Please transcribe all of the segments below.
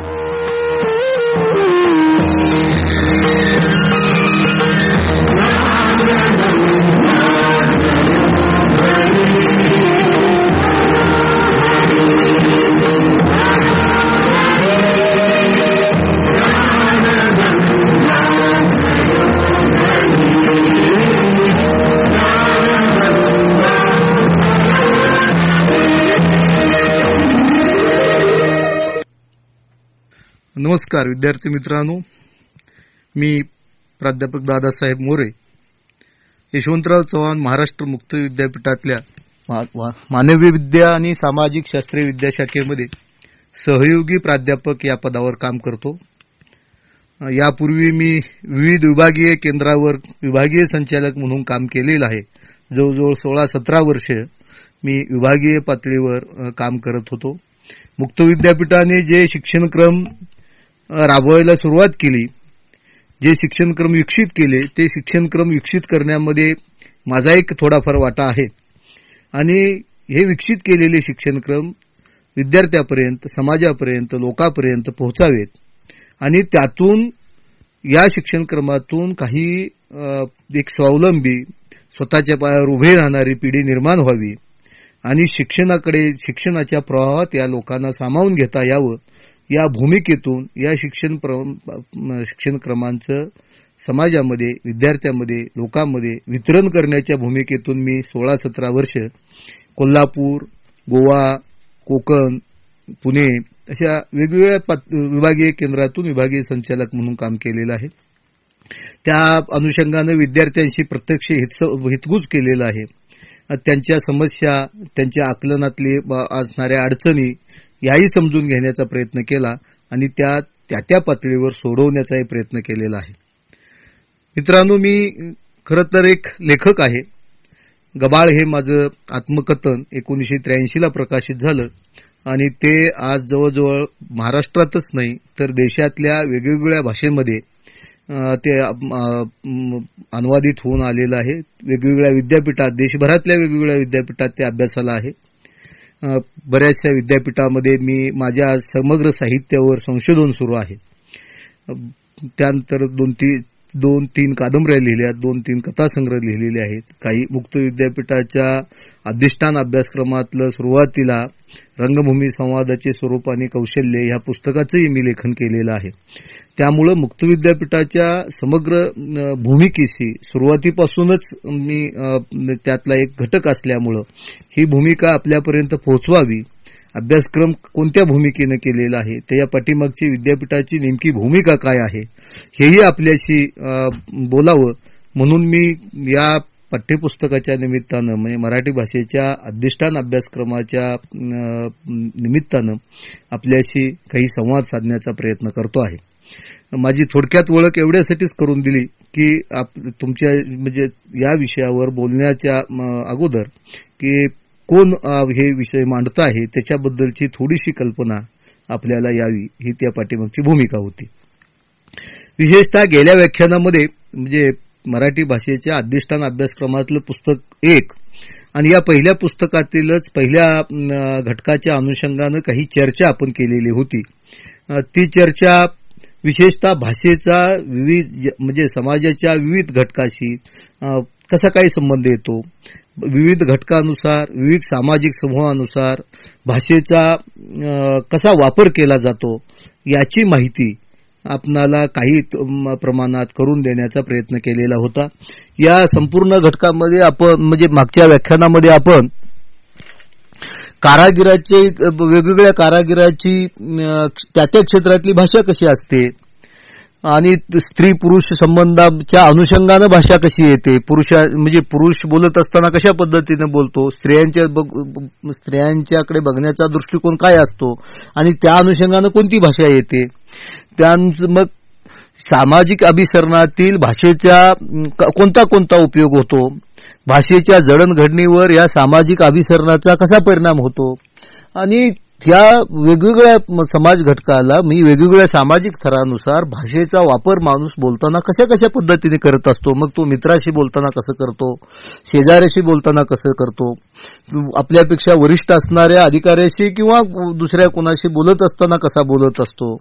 नमस्कार विद्यार्थी मित्रांनो, मी प्राध्यापक दादासाहेब मोरे, यशवंतराव चव्हाण महाराष्ट्र मुक्त विद्यापीठातल्या मानवी विद्या आणि सामाजिक शास्त्रीय विद्याशाखेमध्ये सहयोगी प्राध्यापक या पदावर काम करतो. यापूर्वी मी विविध विभागीय केंद्रावर विभागीय संचालक म्हणून काम केलेलं आहे. जवळजवळ 16-17 वर्ष मी विभागीय पातळीवर काम करत होतो. मुक्त विद्यापीठाने जे शिक्षणक्रम राबवायला सुरुवात केली, जे शिक्षणक्रम विकसित केले, ते शिक्षणक्रम विकसित करण्यामध्ये माझा एक थोडाफार वाटा आहे. आणि हे विकसित केलेले शिक्षणक्रम विद्यार्थ्यापर्यंत, समाजापर्यंत, लोकांपर्यंत पोहोचावेत आणि त्यातून या शिक्षणक्रमातून काही एक स्वावलंबी, स्वतःच्या पायावर उभे राहणारी पिढी निर्माण व्हावी आणि शिक्षणाच्या प्रवाहात या लोकांना सामावून घेता यावं, या भूमिकेतून या शिक्षणक्रमांचं समाजामध्ये, विद्यार्थ्यांमध्ये, लोकांमध्ये वितरण करण्याच्या भूमिकेतून मी 16-17 वर्ष कोल्हापूर, गोवा, कोकण, पुणे अशा वेगवेगळ्या विभागीय केंद्रातून विभागीय संचालक म्हणून काम केलेलं आहे. त्या अनुषंगानं विद्यार्थ्यांशी प्रत्यक्ष हितगुज केलेलं आहे. त्यांच्या समस्या, त्यांच्या आकलनातले असणाऱ्या अडचणी याही समजून घेण्याचा प्रयत्न केला आणि त्या पातळीवर सोडवण्याचाही प्रयत्न केलेला आहे. मित्रांनो, मी खरं तर एक लेखक आहे. गबाळ हे माझं आत्मकथन 1983 ला प्रकाशित झालं आणि ते आज जवळजवळ महाराष्ट्रातच नाही तर देशातल्या वेगवेगळ्या भाषेमध्ये ते अनुवादित होऊन आलेलं आहे. वेगवेगळ्या विद्यापीठात, देशभरातल्या वेगवेगळ्या विद्यापीठात ते अभ्यासाला आहे. बऱ्याचशा विद्यापीठामध्ये मी माझ्या समग्र साहित्यावर संशोधन सुरू आहे. त्यानंतर 2-3 कादंबऱ्या लिहिल्या, 2-3 कथासंग्रह लिहिलेले आहेत. काही मुक्त विद्यापीठाच्या अधिष्ठान अभ्यासक्रमातलं सुरुवातीला रंगभूमी संवादाचे स्वरूप आणि कौशल्य ह्या पुस्तकाचंही मी लेखन केलेलं आहे. त्यामुळं मुक्त विद्यापीठाच्या समग्र भूमिकेशी सुरुवातीपासूनच मी त्यातला एक घटक असल्यामुळं ही भूमिका आपल्यापर्यंत पोहोचवावी, अभ्यासक्रम कोणत्या भूमिकेनं केलेला आहे, त्या पाठीमागची विद्यापीठाची नेमकी भूमिका काय आहे हेही आपल्याशी बोलावं म्हणून मी या पाठ्यपुस्तकाच्या निमित्तानं, म्हणजे मराठी भाषेच्या अधिष्ठान अभ्यासक्रमाच्या निमित्तानं आपल्याशी काही संवाद साधण्याचा प्रयत्न करतो आहे. माझी थोडक्यात ओळख एवढ्यासाठीच करून दिली की तुमच्या म्हणजे या विषयावर बोलण्याच्या अगोदर की कोण हे विषय मांडत आहे त्याच्याबद्दलची थोडीशी कल्पना आपल्याला यावी, ही त्या पाठीमागची भूमिका होती. विशेषतः गेल्या व्याख्यानामध्ये म्हणजे मराठी भाषेच्या अधिष्ठान अभ्यासक्रमातलं पुस्तक 1 आणि या पहिल्या पुस्तकातीलच पहिल्या घटकाच्या अनुषंगानं काही चर्चा आपण केलेली होती. ती चर्चा विशेषतः भाषेचा विविध म्हणजे समाजाच्या विविध घटकाशी कसा काही संबंध येतो, विविध घटकानुसार, विविध सामाजिक समूहानुसार भाषेचा कसा वापर केला जातो याची माहिती आपणाला काही प्रमाणात करून देण्याचा प्रयत्न केलेला होता. या संपूर्ण घटकामध्ये आपण म्हणजे मागच्या व्याख्यानामध्ये आपण कारागिराचे वेगवेगळ्या कारागिराची त्या क्षेत्रातली भाषा कशी असते आणि स्त्री पुरुष संबंधाच्या अनुषंगानं भाषा कशी येते, पुरुष बोलत असताना कशा पद्धतीने बोलतो, स्त्रियांच्याकडे बघण्याचा दृष्टिकोन काय असतो आणि त्या अनुषंगानं कोणती भाषा येते. मग सामाजिक अभिसरणातील भाषेचा कोणता उपयोग होतो, भाषेच्या जडणघडणीवर या सामाजिक अभिसरणाचा कसा परिणाम होतो आणि त्या वेगवेगळ्या समाज घटकाला मी वेगवेगळ्या सामाजिक थरानुसार भाषेचा वापर माणूस बोलताना कशा कशा पद्धतीने करत असतो. मग तो मित्राशी बोलताना कसं करतो, शेजाऱ्याशी बोलताना कसं करतो, आपल्यापेक्षा वरिष्ठ असणाऱ्या अधिकाऱ्याशी किंवा दुसऱ्या कोणाशी बोलत असताना कसा बोलत असतो,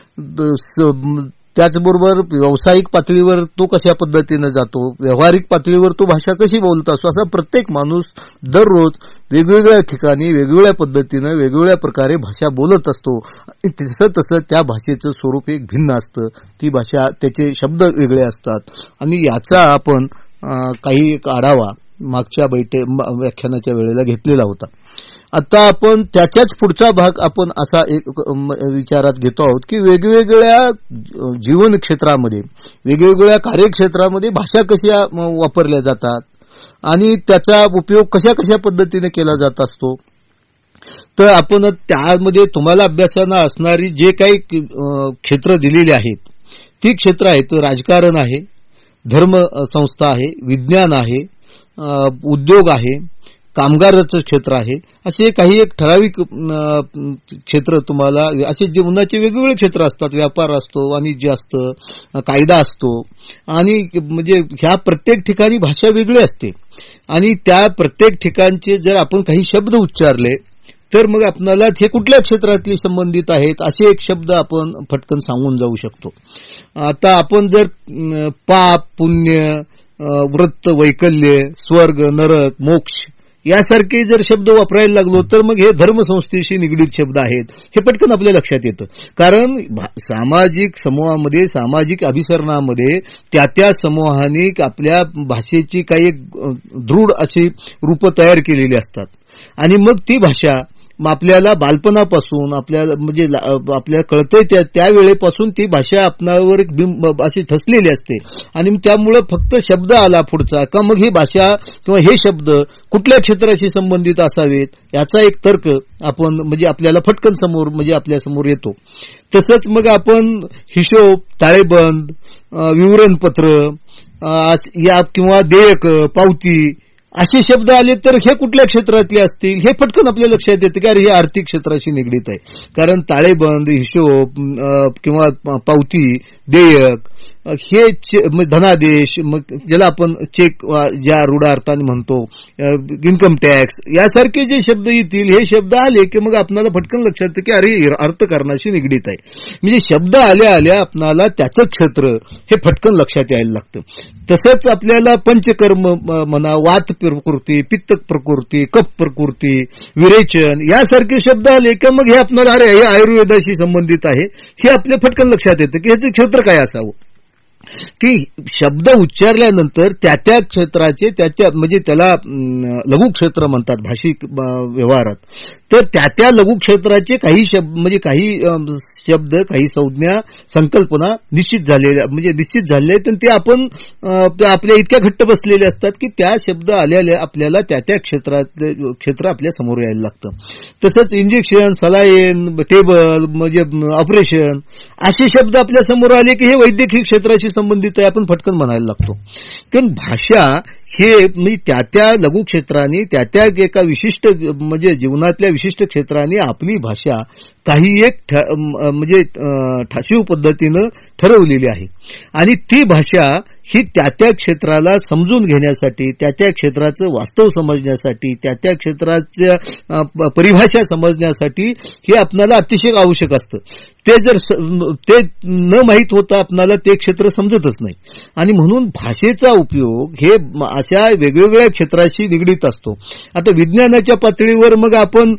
त्याचबरोबर व्यावसायिक पातळीवर तो कशा पद्धतीने जातो, व्यावहारिक पातळीवर तो भाषा कशी बोलत असतो. असा प्रत्येक माणूस दररोज वेगवेगळ्या ठिकाणी वेगवेगळ्या पद्धतीनं वेगवेगळ्या प्रकारे भाषा बोलत असतो. तसं तसं त्या भाषेचं स्वरूप एक भिन्न असतं. ती भाषा, त्याचे शब्द वेगळे असतात. आणि याचा आपण काही एक आढावा मागच्या व्याख्यानाच्या वेळेला घेतलेला होता. आता आपण त्याच्याच पुढचा भाग आपण असा एक विचारात घेतो आहोत की वेगवेगळ्या जीवन क्षेत्रामध्ये, वेगवेगळ्या कार्यक्षेत्रामध्ये भाषा कशा वापरल्या जातात आणि त्याचा उपयोग कशा कशा पद्धतीने केला जात असतो. तर आपण त्यामध्ये तुम्हाला अभ्यासाला असणारी जे काही क्षेत्र दिलेली आहेत ती क्षेत्र आहेत. राजकारण आहे, धर्म संस्था आहे, विज्ञान आहे, उद्योग आहे, कामगाराचं क्षेत्र आहे. असे काही एक ठराविक क्षेत्र तुम्हाला, असे जीवनाचे वेगवेगळे क्षेत्र असतात. व्यापार असतो, वाणिज्य असतं, कायदा असतो. आणि म्हणजे ह्या प्रत्येक ठिकाणी भाषा वेगळी असते. आणि त्या प्रत्येक ठिकाणचे जर आपण काही शब्द उच्चारले तर मग आपल्याला हे कुठल्या क्षेत्रातले संबंधित आहेत असे एक शब्द आपण फटकन सांगून जाऊ शकतो. आता आपण जर पाप, पुण्य, व्रत, वैकल्य, स्वर्ग, नरक, मोक्ष यासारखे जर शब्द वापरायला लागलो तर मग हे धर्मसंस्थेशी निगडीत शब्द आहेत हे पटकन आपल्या लक्षात येतं. कारण सामाजिक समूहामध्ये, सामाजिक अभिसरणामध्ये त्या समूहाने आपल्या भाषेची काही दृढ अशी रूपं तयार केलेली असतात. आणि मग ती भाषा आपल्याला बालपणापासून आपल्या कळतंय त्या वेळेपासून ती भाषा आपणावर अशी ठसलेली असते. आणि त्यामुळं फक्त शब्द आला पुढचा का मग ही भाषा किंवा हे शब्द कुठल्या क्षेत्राशी संबंधित असावेत याचा एक तर्क आपण आपल्याला फटकन समोर आपल्या समोर येतो. तसंच मग आपण हिशोब, ताळेबंद, विवरणपत्र या किंवा देयक, पावती असे शब्द आले तर हे कुठल्या क्षेत्रातले असतील हे पटकन आपल्या लक्षात येते की अरे हे आर्थिक क्षेत्राशी निगडीत आहे. कारण ताळेबंद, हिशोब किंवा पावती, देयक हे धनादेश, मग ज्याला आपण चेक ज्या रूढ अर्थाने म्हणतो, इन्कम टॅक्स यासारखे जे शब्द येतील हे शब्द आले की मग आपल्याला फटकन लक्षात येतं की अरे अर्थकारणाशी निगडीत आहे. म्हणजे शब्द आल्या आल्या आपल्याला त्याचं क्षेत्र हे फटकन लक्षात यायला लागतं. तसंच आपल्याला पंचकर्म म्हणा, वात प्रकृती, पित्त प्रकृती, कफ प्रकृती, विरेचन यासारखे शब्द आले की मग हे आपल्याला अरे हे आयुर्वेदाशी संबंधित आहे हे आपल्या फटकन लक्षात येतं की ह्याचं क्षेत्र काय असावं. की शब्द उच्चारल्यानंतर त्या क्षेत्राचे त्याला लघुक्षेत्र म्हणतात भाषिक व्यवहारात. तर त्या लघुक्षेत्राचे काही शब्द, काही संज्ञा, संकल्पना निश्चित झालेल्या आहेत. ते आपण आपल्या इतक्या घट्ट बसलेले असतात की त्या शब्द आल्याला आपल्याला त्या क्षेत्र आपल्या समोर यायला लागतं. तसंच इंजेक्शन, सलाईन, टेबल ऑपरेशन असे शब्द आपल्या समोर आले की हे वैद्यकीय क्षेत्राशी संबंधित आहे आपण फटकन म्हणायला लागतो. कारण भाषा हे त्या लघुक्षेत्राने त्या एका विशिष्ट जीवनातल्या विशिष्ट क्षेत्राने आपली भाषा काही एक ठाशीव पद्धतीनं ठरवलेली आहे. आणि ती भाषा ही त्या क्षेत्राला समजून घेण्यासाठी, त्या क्षेत्राचं वास्तव समजण्यासाठी, त्या क्षेत्राच्या परिभाषा समजण्यासाठी हे आपल्याला अतिशय आवश्यक असतं. ते न माहीत होता आपल्याला ते क्षेत्र समजतच नाही. आणि म्हणून भाषेचा उपयोग हे अशा वेगवेगळ्या क्षेत्राशी निगडीत असतो. आता विज्ञानाच्या पातळीवर मग आपण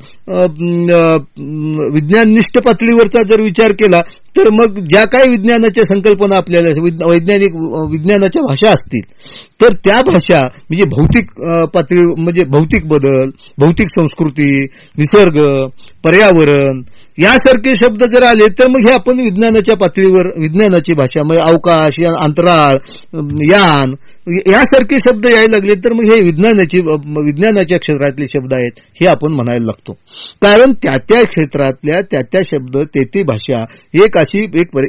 विज्ञाननिष्ठ पातळीवरचा जर विचार केला तर मग ज्या काही विज्ञानाच्या संकल्पना आपल्याला विज्ञानाच्या भाषा असतील तर त्या भाषा भौतिक पातळी, भौतिक बदल, भौतिक संस्कृती, निसर्ग, पर्यावरण यासारखे शब्द जर आले तर मग हे आपण विज्ञानाच्या पातळीवर विज्ञानाची भाषा अवकाश, अंतराळ, यान यासारखे शब्द यायला लागले तर मग हे विज्ञानाच्या क्षेत्रातले शब्द आहेत हे आपण म्हणायला लागतो. कारण त्या क्षेत्रातल्या त्या शब्द ते भाषा एक अशी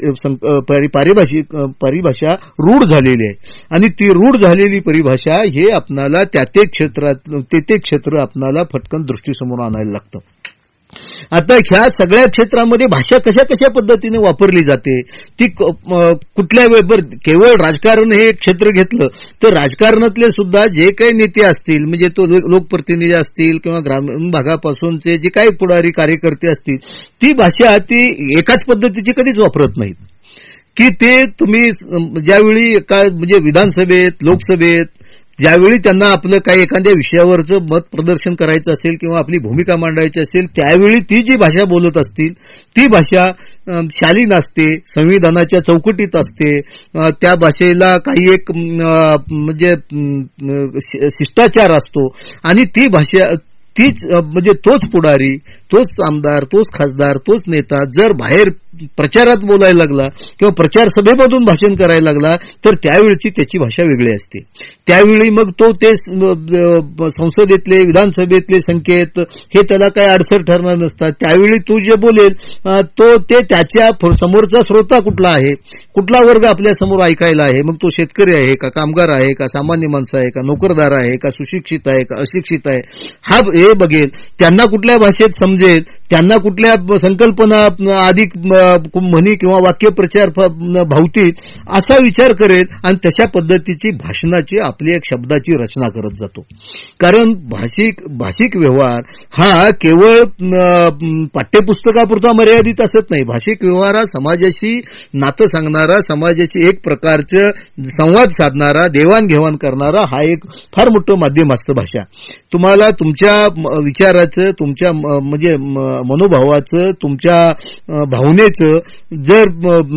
परिभाषा रूढ झालेली आहे. आणि ती रूढ झालेली परिभाषा हे आपणाला त्या क्षेत्र आपणाला फटकन दृष्टीसमोर आणायला लागतं. आता ह्या सगळ्या क्षेत्रामध्ये भाषा कशा कशा पद्धतीने वापरली जाते ती कुठल्या वेळेवर केवळ राजकारण हे एक क्षेत्र घेतलं तर राजकारणातले सुद्धा जे काही नेते असतील म्हणजे तो लोकप्रतिनिधी असतील किंवा ग्रामीण भागापासूनचे जे काही पुढारी कार्यकर्ते असतील ती भाषा ती एकाच पद्धतीची कधीच वापरत नाहीत की ते तुम्ही ज्यावेळी म्हणजे विधानसभेत लोकसभेत ज्यावेळी त्यांना आपलं काही एखाद्या विषयावरचं मत प्रदर्शन करायचं असेल किंवा आपली भूमिका मांडायची असेल त्यावेळी ती जी भाषा बोलत असतील ती भाषा शालीन असते, संविधानाच्या चौकटीत असते, त्या भाषेला काही एक म्हणजे शिष्टाचार असतो आणि ती भाषा तीच म्हणजे तोच पुढारी, तोच आमदार, तोच खासदार, तोच नेता जर बाहेर प्रचारात बोलायला लागला किंवा प्रचार सभेमधून भाषण करायला लागला तर त्यावेळची त्याची भाषा वेगळी असते. त्यावेळी मग तो ते संसदेतले विधानसभेतले संकेत हे त्याला काही अडसर ठरणार नसतात. त्यावेळी तू जे बोलेल तो ते त्याच्या समोरचा श्रोता कुठला आहे, कुठला वर्ग आपल्या समोर ऐकायला आहे, मग तो शेतकरी आहे का, कामगार आहे का, सामान्य माणसं आहे का, नोकरदार आहे का, सुशिक्षित आहे का, अशिक्षित आहे, हा हे बघेल. त्यांना कुठल्या भाषेत समजेल, त्यांना कुठल्या संकल्पना अधिक म्हणी किंवा वाक्यप्रचार भावतील असा विचार करेल आणि तशा पद्धतीची भाषणाची आपली एक शब्दाची रचना करत जातो. कारण भाषिक व्यवहार हा केवळ पाठ्यपुस्तकापुरता मर्यादित असत नाही. भाषिक व्यवहार हा समाजाशी नातं सांगणारा, समाजाची एक प्रकारचं संवाद साधणारा, देवाणघेवाण करणारा हा एक फार मोठं माध्यम असतं भाषा. तुम्हाला तुमच्या विचाराचं, तुमच्या म्हणजे मनोभावाचं, तुमच्या भावनेचं जर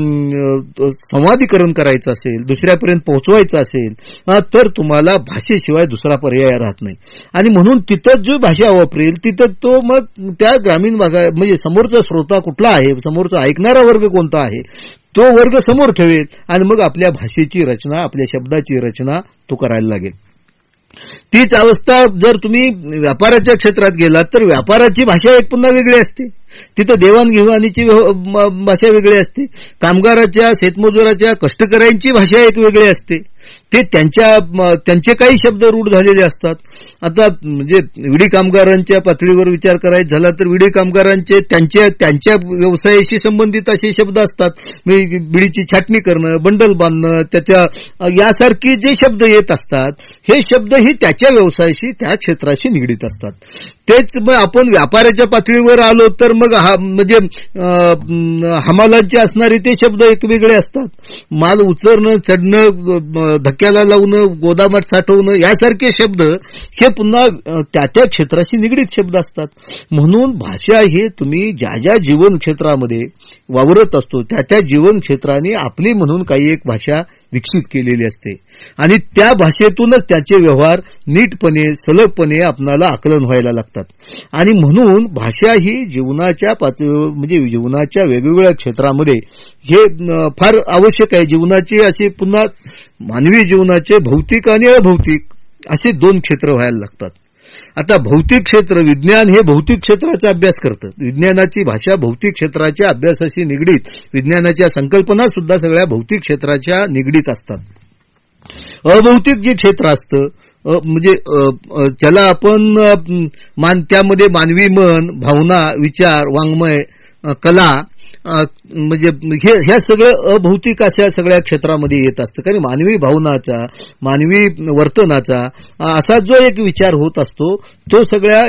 संवादीकरण करायचं असेल, दुसऱ्यापर्यंत पोहोचवायचं असेल तर तुम्हाला भाषेशिवाय दुसरा पर्याय राहत नाही. आणि म्हणून तिथं जो भाषा वापरेल तिथं तो मग त्या ग्रामीण भागात म्हणजे समोरचा श्रोता कुठला आहे, समोरचा ऐकणारा वर्ग कोणता आहे तो वर्ग समोर ठेवेल आणि मग आपल्या भाषेची रचना, आपल्या शब्दाची रचना तो करायला लागेल. तीच अवस्था जर तुम्ही व्यापाराच्या क्षेत्रात गेलात तर व्यापाराची भाषा एक पुन्हा वेगळी असते. तिथं देवाणघेवाणीची भाषा वेगळी असते. कामगाराच्या, शेतमजुराच्या, कष्टकऱ्यांची भाषा एक वेगळी असते. ते त्यांचे काही शब्द रूढ झालेले असतात. आता म्हणजे विडी कामगारांच्या पातळीवर विचार करायचा झाला तर विडी कामगारांचे त्यांच्या व्यवसायाशी संबंधित असे शब्द असतात. बिडीची छाटणी करणं, बंडल बांधणं, त्याच्या यासारखे जे शब्द येत असतात हे शब्द ही त्याच्या व्यवसायाशी, त्या क्षेत्राशी निगडीत असतात. तेच मग आपण व्यापाराच्या पातळीवर आलो तर मग म्हणजे हमालांचे असणारे ते शब्द एक वेगळे असतात. माल उचलणं, चढणं, धक्क्याला लावणं, गोदामात साठवणं यासारखे शब्द हे पुन्हा त्या क्षेत्राशी निगडीत शब्द असतात. म्हणून भाषा हे तुम्ही ज्या ज्या जीवन क्षेत्रामध्ये वावरत असतो त्या जीवन क्षेत्राने आपली म्हणून काही एक भाषा विकसित केलेली असते आणि त्या भाषेतूनच त्याचे व्यवहार नीटपणे, सलगपणे आपणाला आकलन व्हायला लागतात. आणि म्हणून भाषा ही जीवनाच्या म्हणजे जीवनाच्या वेगवेगळ्या क्षेत्रामध्ये हे फार आवश्यक आहे. जीवनाचे असे पुन्हा मानवी जीवनाचे भौतिक आणि अभौतिक असे दोन क्षेत्र व्हायला लागतात. आता भौतिक क्षेत्र, विज्ञान हे भौतिक क्षेत्राचा अभ्यास करतं. विज्ञानाची भाषा भौतिक क्षेत्राच्या अभ्यासाशी निगडीत, विज्ञानाच्या संकल्पना सुद्धा सगळ्या भौतिक क्षेत्राच्या निगडीत असतात. अभौतिक जे क्षेत्र असतं म्हणजे ज्याला आपण त्यामध्ये मानवी मन, भावना, विचार, वाङ्मय, कला म्हणजे ह्या सगळं अभौतिक अशा सगळ्या क्षेत्रामध्ये येत असतं. कारण मानवी भावनाचा, मानवी वर्तनाचा असा जो एक विचार होत असतो तो सगळ्या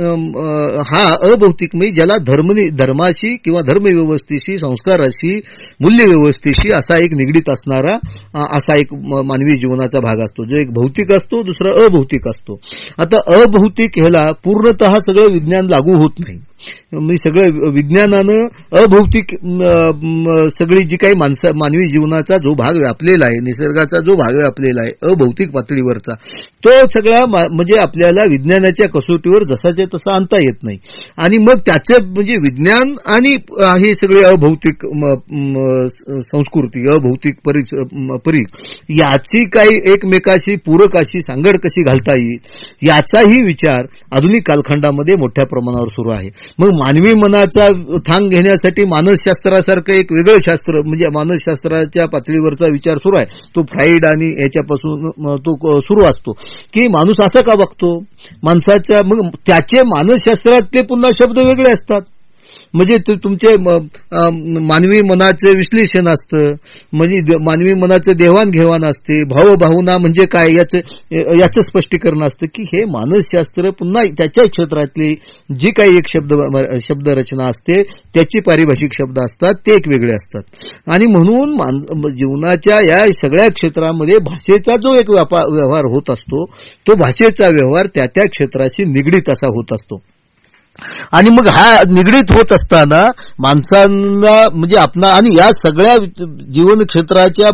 हा अभौतिक म्हणजे ज्याला धर्माशी किंवा धर्मव्यवस्थेशी, संस्काराशी, मूल्यव्यवस्थेशी असा एक निगडीत असणारा असा एक मानवी जीवनाचा भाग असतो जो एक भौतिक असतो, दुसरा अभौतिक असतो. आता अभौतिक ह्याला पूर्णतः सगळं विज्ञान लागू होत नाही. सगळं विज्ञानानं अभौतिक सगळी जी काही मानवी जीवनाचा जो भाग व्यापलेला आहे, निसर्गाचा जो भाग व्यापलेला आहे अभौतिक पातळीवरचा, तो सगळा म्हणजे आपल्याला विज्ञानाच्या कसोटीवर जसाच्या तसा आणता येत नाही. आणि मग त्याचे म्हणजे विज्ञान आणि हे सगळे अभौतिक संस्कृती, अभौतिक परीख याची काही एकमेकाशी पूरक अशी सांगड कशी घालता येईल याचाही विचार आधुनिक कालखंडामध्ये मोठ्या प्रमाणावर सुरू आहे. मग मानवी मनाचा थांग घेण्यासाठी मानसशास्त्रासारखं एक वेगळं शास्त्र, म्हणजे मानसशास्त्राच्या पातळीवरचा विचार सुरू आहे, तो फ्राईड आणि याच्यापासून तो सुरू असतो की माणूस असा का वागतो, माणसाच्या, मग त्याचे मानसशास्त्रातले पुन्हा शब्द वेगळे असतात. म्हणजे तुमचे मानवी मनाचे विश्लेषण असतं, म्हणजे मानवी मनाचं देवाणघेवाण असते, भावभावना म्हणजे काय याचं स्पष्टीकरण असतं की हे मानसशास्त्र पुन्हा त्याच्या क्षेत्रातली जी काही एक शब्दरचना असते त्याची पारिभाषिक शब्द असतात, ते एक वेगळे असतात. आणि म्हणून जीवनाच्या या सगळ्या क्षेत्रामध्ये भाषेचा जो एक व्यवहार होत असतो तो भाषेचा व्यवहार त्या त्या क्षेत्राशी निगडीत असा होत असतो. आणि मग हा निगडीत होत असताना माणसांना म्हणजे आणि या सगळ्या जीवन क्षेत्राच्या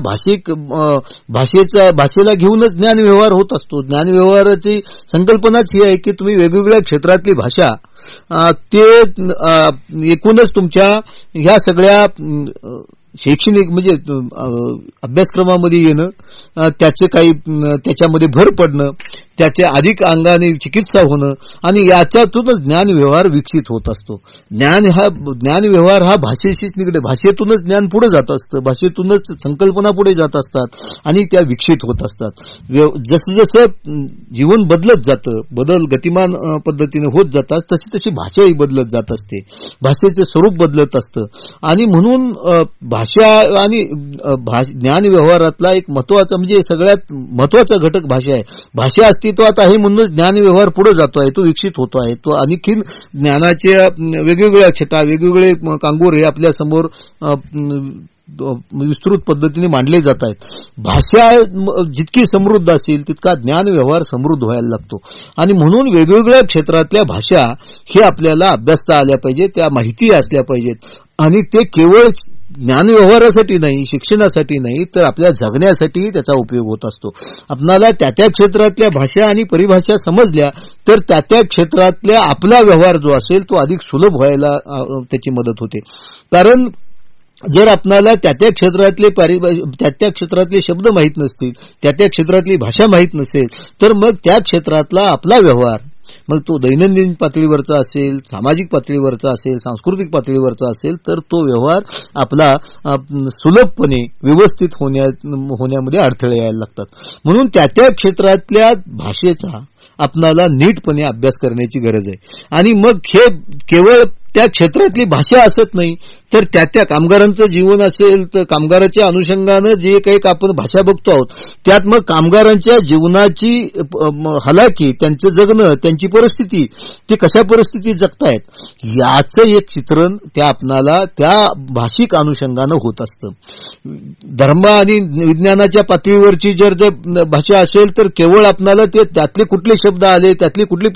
भाषेला घेऊनच ज्ञानव्यवहार होत असतो. ज्ञानव्यवहाराची संकल्पनाच ही आहे की तुम्ही वेगवेगळ्या क्षेत्रातली भाषा ते एकूणच तुमच्या ह्या सगळ्या शैक्षणिक म्हणजे अभ्यासक्रमामध्ये येणं, त्याच्यामध्ये भर पडणं, त्याच्या अधिक अंगाने चिकित्सा होणं आणि याच्यातूनच ज्ञानव्यवहार विकसित होत असतो. ज्ञानव्यवहार हा भाषेशीच निगडीत, भाषेतूनच ज्ञान पुढे जात असतं, भाषेतूनच संकल्पना पुढे जात असतात आणि त्या विकसित होत असतात. जसं जसं जीवन बदलत जातं, बदल गतिमान पद्धतीने होत जातात, तशी तशी भाषाही बदलत जात असते, भाषेचे स्वरूप बदलत असतं. आणि म्हणून भाषा आणि ज्ञानव्यवहारातला एक महत्वाचा म्हणजे सगळ्यात महत्वाचा घटक भाषा आहे. भाषा अस्तित्वात आहे म्हणून ज्ञानव्यवहार पुढे जातो आहे, तो विकसित होतो आहे, तो आणखीन ज्ञानाच्या वेगवेगळ्या छटा, वेगवेगळे कांगोर हे आपल्या समोर विस्तृत पद्धतीने मांडले जात आहेत. भाषा जितकी समृद्ध असेल तितका ज्ञानव्यवहार समृद्ध व्हायला लागतो. आणि म्हणून वेगवेगळ्या क्षेत्रातल्या भाषा हे आपल्याला अभ्यासता आल्या पाहिजेत, त्या माहिती असल्या पाहिजेत. आणि ते केवळ ज्ञानव्यवहारासाठी नाही, शिक्षणासाठी नाही, तर आपल्या जगण्यासाठी त्याचा उपयोग होत असतो. आपल्याला त्या त्या क्षेत्रातल्या भाषा आणि परिभाषा समजल्या तर त्या त्या क्षेत्रातल्या आपला व्यवहार जो असेल तो अधिक सुलभ व्हायला त्याची मदत होते. कारण जर आपल्याला त्या त्या क्षेत्रातले शब्द माहीत नसतील, त्या त्या क्षेत्रातली भाषा माहीत नसेल, तर मग त्या क्षेत्रातला आपला व्यवहार, मग तो दैनंदिन पातळीवरचा असेल, सामाजिक पातळीवरचा असेल, सांस्कृतिक पातळीवरचा असेल, तर तो व्यवहार आपला सुलभपणे व्यवस्थित होण्यामध्ये अडथळे यायला लागतात. म्हणून त्या त्या क्षेत्रातल्या भाषेचा आपणाला नीटपणे अभ्यास करण्याची गरज आहे. आणि मग हे केवळ त्या क्षेत्रातली भाषा असत नाही, तर त्या त्या कामगारांचं जीवन असेल तर कामगाराच्या अनुषंगानं जे काही आपण भाषा बघतो आहोत त्यात मग कामगारांच्या जीवनाची हालाकी, त्यांचं जगणं, त्यांची परिस्थिती, ते कशा परिस्थितीत जगतायत याचं एक चित्रण त्या आपणाला त्या भाषिक अनुषंगानं होत असतं. धर्म आणि विज्ञानाच्या पातळीवरची जर भाषा असेल तर केवळ आपणाला ते त्यातले कुठले शब्द आले, त्यातली कुठली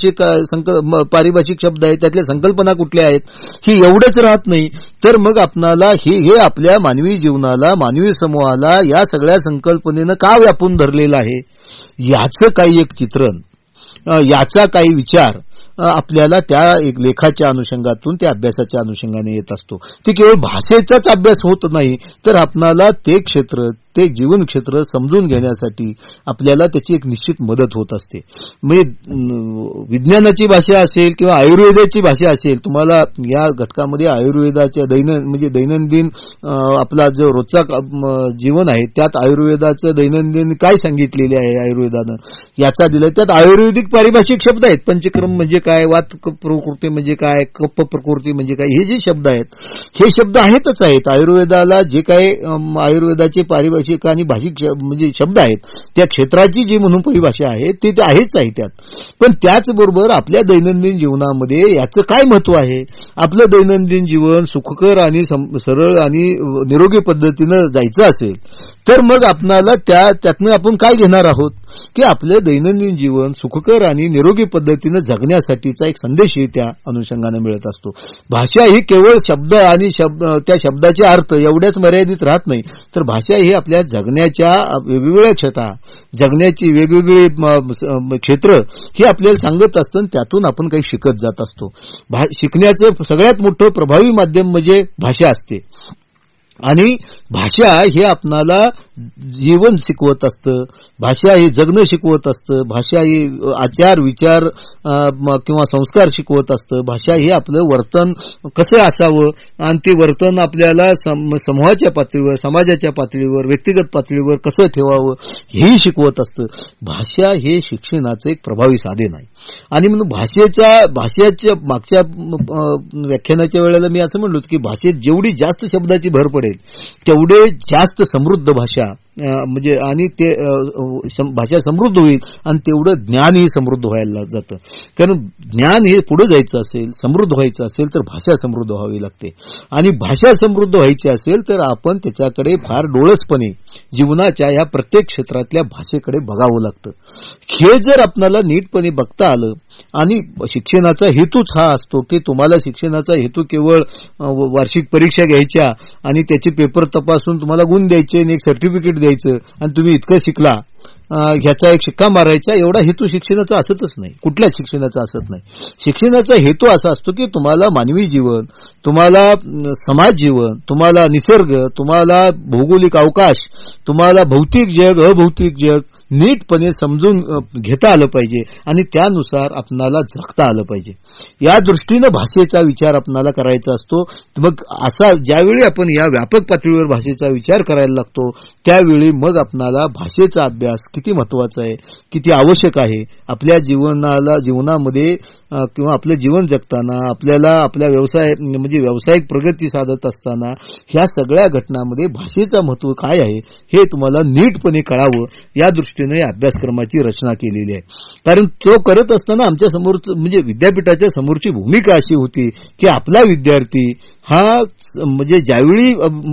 पारिभाषिक शब्द आहेत, त्यातल्या संकल्पना कुठल्या आहेत, हे एवढंच राहत नाही, तर मग आपणाला हे आपल्या मानवी जीवनाला, मानवी समूहाला या सगळ्या संकल्पनेनं का व्यापून धरलेलं आहे याचं काही एक चित्रण, याचा काही विचार आपल्याला त्या एक लेखाच्या अनुषंगातून, त्या अभ्यासाच्या अनुषंगाने येत असतो. ते केवळ भाषेचाच अभ्यास होत नाही, तर आपणाला ते क्षेत्र, ते जीवन क्षेत्र समजून घेण्यासाठी आपल्याला त्याची एक निश्चित मदत होत असते. म्हणजे विज्ञानाची भाषा असेल किंवा आयुर्वेदाची भाषा असेल, तुम्हाला या घटकामध्ये आयुर्वेदाच्या दैनंदिन आपला जो रोजचा जीवन आहे त्यात आयुर्वेदाचं दैनंदिन काय सांगितलेले आहे आयुर्वेदानं याचा दिला. त्यात आयुर्वेदिक पारिभाषिक शब्द आहेत. पंचक्रम म्हणजे काय, वात प्रकृती म्हणजे काय, कफ प्रकृती म्हणजे काय, हे जे शब्द आहेत हे शब्द आहेतच आहेत. आयुर्वेदाला जे काही आयुर्वेदाचे पारिभाषिक आणि भाषिक म्हणजे शब्द आहेत, त्या क्षेत्राची जी म्हणून परिभाषा आहे ते आहेच आहे त्यात. पण त्याचबरोबर आपल्या दैनंदिन जीवनामध्ये याचं काय महत्व आहे, आपलं दैनंदिन जीवन सुखकर आणि सरळ आणि निरोगी पद्धतीनं जायचं असेल तर मग आपणाला त्यातनं आपण काय घेणार आहोत की आपलं दैनंदिन जीवन सुखकर आणि निरोगी पद्धतीनं जगण्यासाठीचा एक संदेशही त्या अनुषंगाने मिळत असतो. भाषा ही केवळ शब्द आणि त्या शब्दाचे अर्थ एवढ्याच मर्यादित राहत नाही, तर भाषा ही आपल्या जगण्याच्या वेगवेगळ्या छटा, जगण्याची वेगवेगळी क्षेत्र हे आपल्याला सांगत असतं. त्यातून आपण काही शिकत जात असतो. शिकण्याचं सगळ्यात मोठं प्रभावी माध्यम म्हणजे भाषा असते. आणि भाषा हे आपणाला जीवन शिकवत असतं, भाषा हे जगणं शिकवत असतं, भाषा ही आचार विचार किंवा संस्कार शिकवत असतं, भाषा हे आपलं वर्तन कसं असावं आणि ते वर्तन आपल्याला समूहाच्या पातळीवर, समाजाच्या पातळीवर, व्यक्तिगत पातळीवर कसं ठेवावं हेही शिकवत असतं. भाषा हे शिक्षणाचं एक प्रभावी साधन आहे. आणि म्हणून भाषेच्या मागच्या व्याख्यानाच्या वेळेला मी असं म्हणलो की भाषेत जेवढी जास्त शब्दाची भर पडेल तेवढे जास्त समृद्ध भाषा म्हणजे आणि ते भाषा समृद्ध होईल आणि तेवढं ज्ञानही समृद्ध व्हायला जातं. कारण ज्ञान हे पुढे जायचं असेल, समृद्ध व्हायचं असेल तर भाषा समृद्ध व्हावी लागते. आणि भाषा समृद्ध व्हायची असेल तर आपण त्याच्याकडे फार डोळसपणे जीवनाच्या या प्रत्येक क्षेत्रातल्या भाषेकडे बघावं लागतं. हे जर आपल्याला नीटपणे बघता आलं आणि शिक्षणाचा हेतूच हा असतो की तुम्हाला शिक्षणाचा हेतू केवळ वार्षिक परीक्षा घ्यायच्या आणि त्याचे पेपर तपासून तुम्हाला गुण द्यायचे आणि एक सर्टिफिकेट द्यायचं आणि तुम्ही इतकं शिकला ह्याचा एक शिक्का मारायचा, एवढा हेतू शिक्षणाचा असतच नाही, कुठल्याच शिक्षणाचा असत नाही. शिक्षणाचा हेतू असा असतो की तुम्हाला मानवी जीवन, तुम्हाला समाज जीवन, तुम्हाला निसर्ग, तुम्हाला भौगोलिक अवकाश, तुम्हाला भौतिक जग, अभौतिक जग नीटपणे समजून घेता आलं पाहिजे आणि त्यानुसार आपणाला जगता आलं पाहिजे. या दृष्टीनं भाषेचा विचार आपणाला करायचा असतो. मग असा ज्यावेळी आपण या व्यापक पातळीवर भाषेचा विचार करायला लागतो त्यावेळी मग आपणाला भाषेचा अभ्यास किती महत्वाचा आहे, किती आवश्यक आहे, आपल्या जीवनामध्ये किंवा आपलं जीवन जगताना आपल्याला आपल्या व्यावसायिक प्रगती साधत असताना ह्या सगळ्या घटनांमध्ये भाषेचं महत्व काय आहे हे तुम्हाला नीटपणे कळावं या दृष्टीने अभ्यासक्रमाची रचना केलेली आहे. कारण तो करत असताना आमच्या समोर म्हणजे विद्यापीठाच्या समोरची भूमिका अशी होती की आपला विद्यार्थी हा म्हणजे ज्यावेळी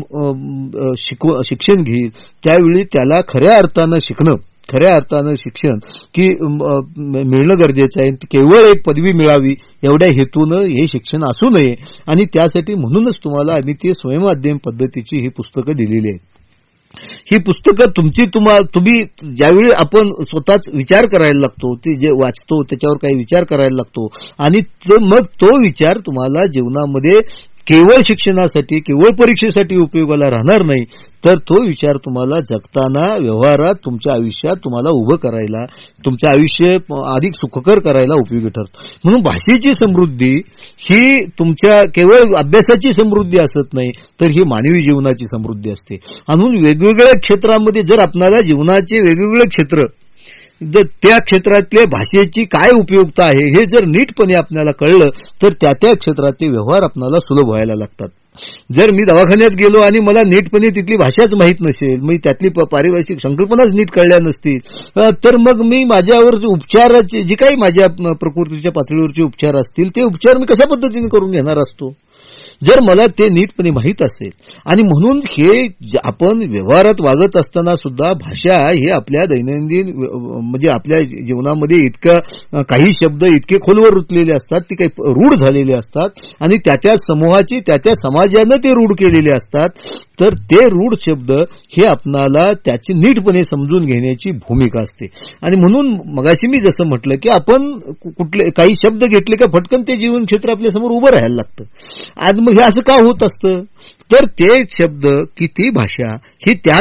शिक्षण घेईल त्यावेळी त्याला खऱ्या अर्थानं शिक्षण की मिळणं गरजेचं आहे. केवळ एक पदवी मिळावी एवढ्या हेतूनं हे शिक्षण असू नये आणि त्यासाठी म्हणूनच तुम्हाला आम्ही ती स्वयंअध्ययन पद्धतीची ही पुस्तकं दिलेली आहेत. ही पुस्तकं तुम्ही ज्यावेळी आपण स्वतःच विचार करायला लागतो, ते जे वाचतो त्याच्यावर काही विचार करायला लागतो आणि मग तो विचार तुम्हाला जीवनामध्ये केवळ शिक्षणासाठी, केवळ परीक्षेसाठी उपयोगाला राहणार नाही, तर तो विचार तुम्हाला जगताना व्यवहारात तुमच्या आयुष्यात तुम्हाला उभं करायला, तुमचं आयुष्य अधिक सुखकर करायला उपयोगी ठरतो. म्हणून भाषेची समृद्धी ही तुमच्या केवळ अभ्यासाची समृद्धी असत नाही, तर ही मानवी जीवनाची समृद्धी असते. म्हणून वेगवेगळ्या क्षेत्रामध्ये जर आपल्याला जीवनाचे वेगवेगळे क्षेत्र जर त्या क्षेत्रातल्या भाषेची काय उपयोगिता आहे हे जर नीटपणे आपल्याला कळलं तर त्या क्षेत्रातले व्यवहार आपल्याला सुलभ व्हायला लागतात. जर मी दवाखान्यात गेलो आणि मला नीटपणे तिथली भाषाच माहीत नसेल, मी त्यातली पारिभाषिक संकल्पनाच नीट कळल्या नसतील, तर मग मी माझ्यावर उपचाराचे जे काही माझ्या प्रकृतीच्या पातळीवरचे उपचार असतील ते उपचार मी कशा पद्धतीने करून घेणार असतो जर मला ते नीटपणे माहीत असेल. आणि म्हणून हे आपण व्यवहारात वागत असताना सुद्धा भाषा हे आपल्या दैनंदिन म्हणजे आपल्या जीवनामध्ये इतकं काही शब्द इतके खोलवर रुतलेले असतात, ते काही रूढ झालेले असतात आणि त्या समूहाची त्या समाजानं ते रूढ केलेले असतात. तर ते रूढ शब्द हे आपणाला त्याची नीटपणे समजून घेण्याची भूमिका असते. आणि म्हणून मगाशी मी जसं म्हटलं की आपण कुठले काही शब्द घेतले का फटकन ते जीवन क्षेत्र आपल्या समोर उभं राहायला लागतं. आज मग हे असं का होत असतं, तर ते शब्द की ती भाषा ही त्या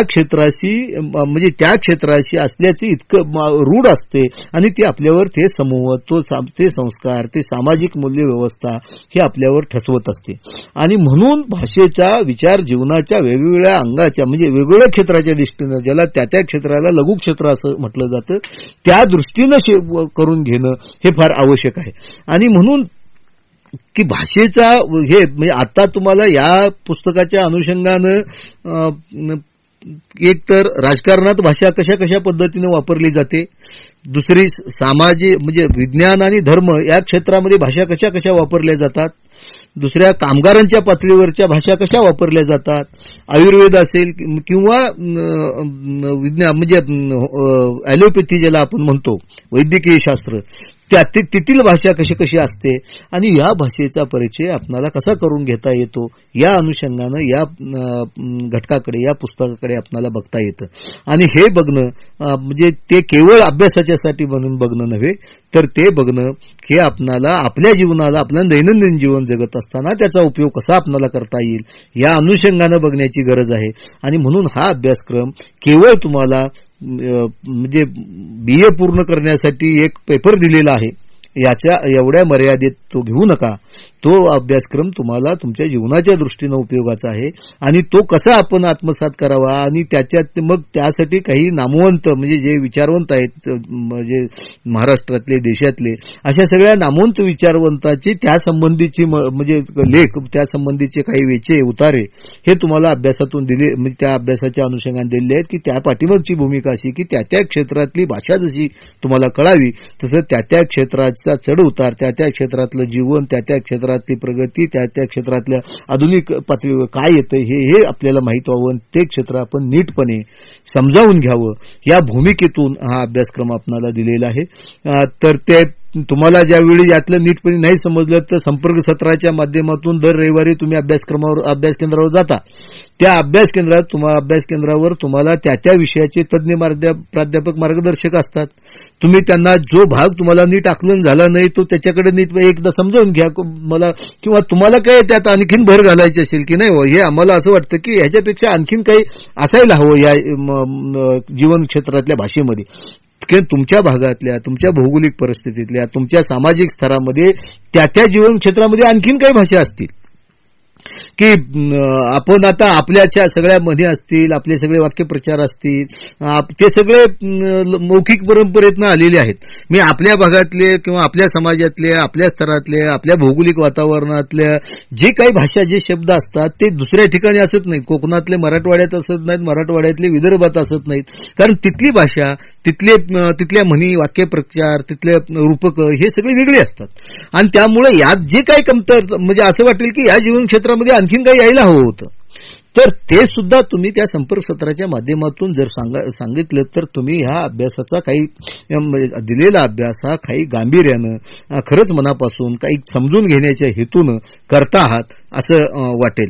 क्षेत्राशी असल्याचे इतकं रूढ असते आणि ते आपल्यावर ते समूह, ते संस्कार, ते सामाजिक मूल्य व्यवस्था हे आपल्यावर ठसवत असते. आणि म्हणून भाषेचा विचार जीवनाच्या वेगवेगळ्या अंगाच्या म्हणजे वेगवेगळ्या क्षेत्राच्या दृष्टीनं, ज्याला त्या क्षेत्राला लघु क्षेत्र असं म्हटलं जातं, त्या दृष्टीनं करून घेणं हे फार आवश्यक आहे. आणि म्हणून की भाषेचा हे म्हणजे आता तुम्हाला या पुस्तकाच्या अनुषंगानं एक तर राजकारणात भाषा कशा पद्धतीने वापरली जाते, दुसरी सामाजिक म्हणजे विज्ञान आणि धर्म या क्षेत्रामध्ये भाषा कशा वापरल्या जातात, दुसऱ्या कामगारांच्या पातळीवरच्या भाषा कशा वापरल्या जातात, आयुर्वेद असेल किंवा विज्ञान म्हणजे ॲलोपॅथी ज्याला आपण म्हणतो वैद्यकीय शास्त्र, तेथील भाषा कशी कशी असते आणि या भाषेचा परिचय आपणाला कसा करून घेता येतो, या अनुषंगानं या घटकाकडे, या पुस्तकाकडे आपणाला बघता येतं. आणि हे बघणं म्हणजे ते केवळ अभ्यासाच्यासाठी म्हणून बघणं नव्हे, तर ते बघणं हे आपणाला आपल्या जीवनाला, आपल्या दैनंदिन जीवन जगत असताना त्याचा उपयोग कसा आपणाला करता येईल या अनुषंगानं बघण्याची गरज आहे. आणि म्हणून हा अभ्यासक्रम केवळ तुम्हाला म्हणजे BA पूर्ण करण्यासाठी एक पेपर दिलेला आहे याच्या एवढ्या मर्यादेत तो घेऊ नका. तो अभ्यासक्रम तुम्हाला तुमच्या जीवनाच्या दृष्टीनं उपयोगाचा आहे आणि तो कसा आपण आत्मसात करावा आणि त्याच्यात मग त्यासाठी काही नामवंत म्हणजे जे विचारवंत आहेत म्हणजे महाराष्ट्रातले, देशातले, अशा सगळ्या नामवंत विचारवंताची त्या संबंधीची म्हणजे लेख, त्या संबंधीचे काही वेचे उतारे हे तुम्हाला अभ्यासातून दिले, म्हणजे त्या अभ्यासाच्या अनुषंगाने दिलेले आहेत की त्या पाठीमागची भूमिका अशी की त्या त्या क्षेत्रातली भाषा जशी तुम्हाला कळावी तसं त्या त्या क्षेत्राचा चढ उतार, त्या त्या क्षेत्रातलं जीवन, त्या त्या क्षेत्रातली प्रगती, त्या त्या क्षेत्रातल्या आधुनिक पातळीवर काय येतं हे आपल्याला माहीत व्हावं, ते क्षेत्र आपण नीटपणे समजावून घ्यावं या भूमिकेतून हा अभ्यासक्रम आपल्याला दिलेला आहे. तर ते तुम्हाला ज्यावेळी यातलं नीटपणे नाही समजलं तर संपर्क सत्राच्या माध्यमातून दर रविवारी तुम्ही अभ्यास केंद्रावर जाता. त्या अभ्यास केंद्रावर तुम्हाला त्या त्या विषयाचे तज्ज्ञ प्राध्यापक मार्गदर्शक असतात. तुम्ही त्यांना जो भाग तुम्हाला नीट आकलन झाला नाही तो त्याच्याकडे नीट एकदा समजावून घ्या मला, किंवा तुम्हाला काय त्यात आणखीन भर घालायची असेल की नाही हे आम्हाला असं वाटतं की ह्याच्यापेक्षा आणखीन काही असायला हवं या जीवन क्षेत्रातल्या भाषेमध्ये, तुमच्या भागातल्या, तुमच्या भौगोलिक परिस्थितीतल्या, तुमच्या सामाजिक स्तरामध्ये त्या त्या जीवन क्षेत्रामध्ये आणखीन काही भाषा असतील की आपण आता आपल्याच्या सगळ्या मध्ये असतील, आपले सगळे वाक्यप्रचार असतील, ते सगळे मौखिक परंपरेतनं आलेले आहेत. मी आपल्या भागातले किंवा आपल्या समाजातले, आपल्या स्तरातले, आपल्या भौगोलिक वातावरणातल्या जे काही भाषा, जे शब्द असतात ते दुसऱ्या ठिकाणी असत नाहीत. कोकणातले मराठवाड्यात असत नाहीत, मराठवाड्यातले विदर्भात असत नाहीत, कारण तिथली भाषा, तिथल्या म्हणी, वाक्यप्रचार, तिथले रूपक हे सगळे वेगळे असतात. आणि त्यामुळे यात जे काही कमतर म्हणजे असं वाटेल की या जीवन क्षेत्रामध्ये आणखीन काही यायला हवं होतं, तर ते सुद्धा तुम्ही त्या संपर्क सत्राच्या माध्यमातून जर सांगितलं तर तुम्ही ह्या अभ्यासाचा काही दिलेला अभ्यास हा काही गांभीर्यानं खरंच मनापासून काही समजून घेण्याच्या हेतून करता आहात असं वाटेल.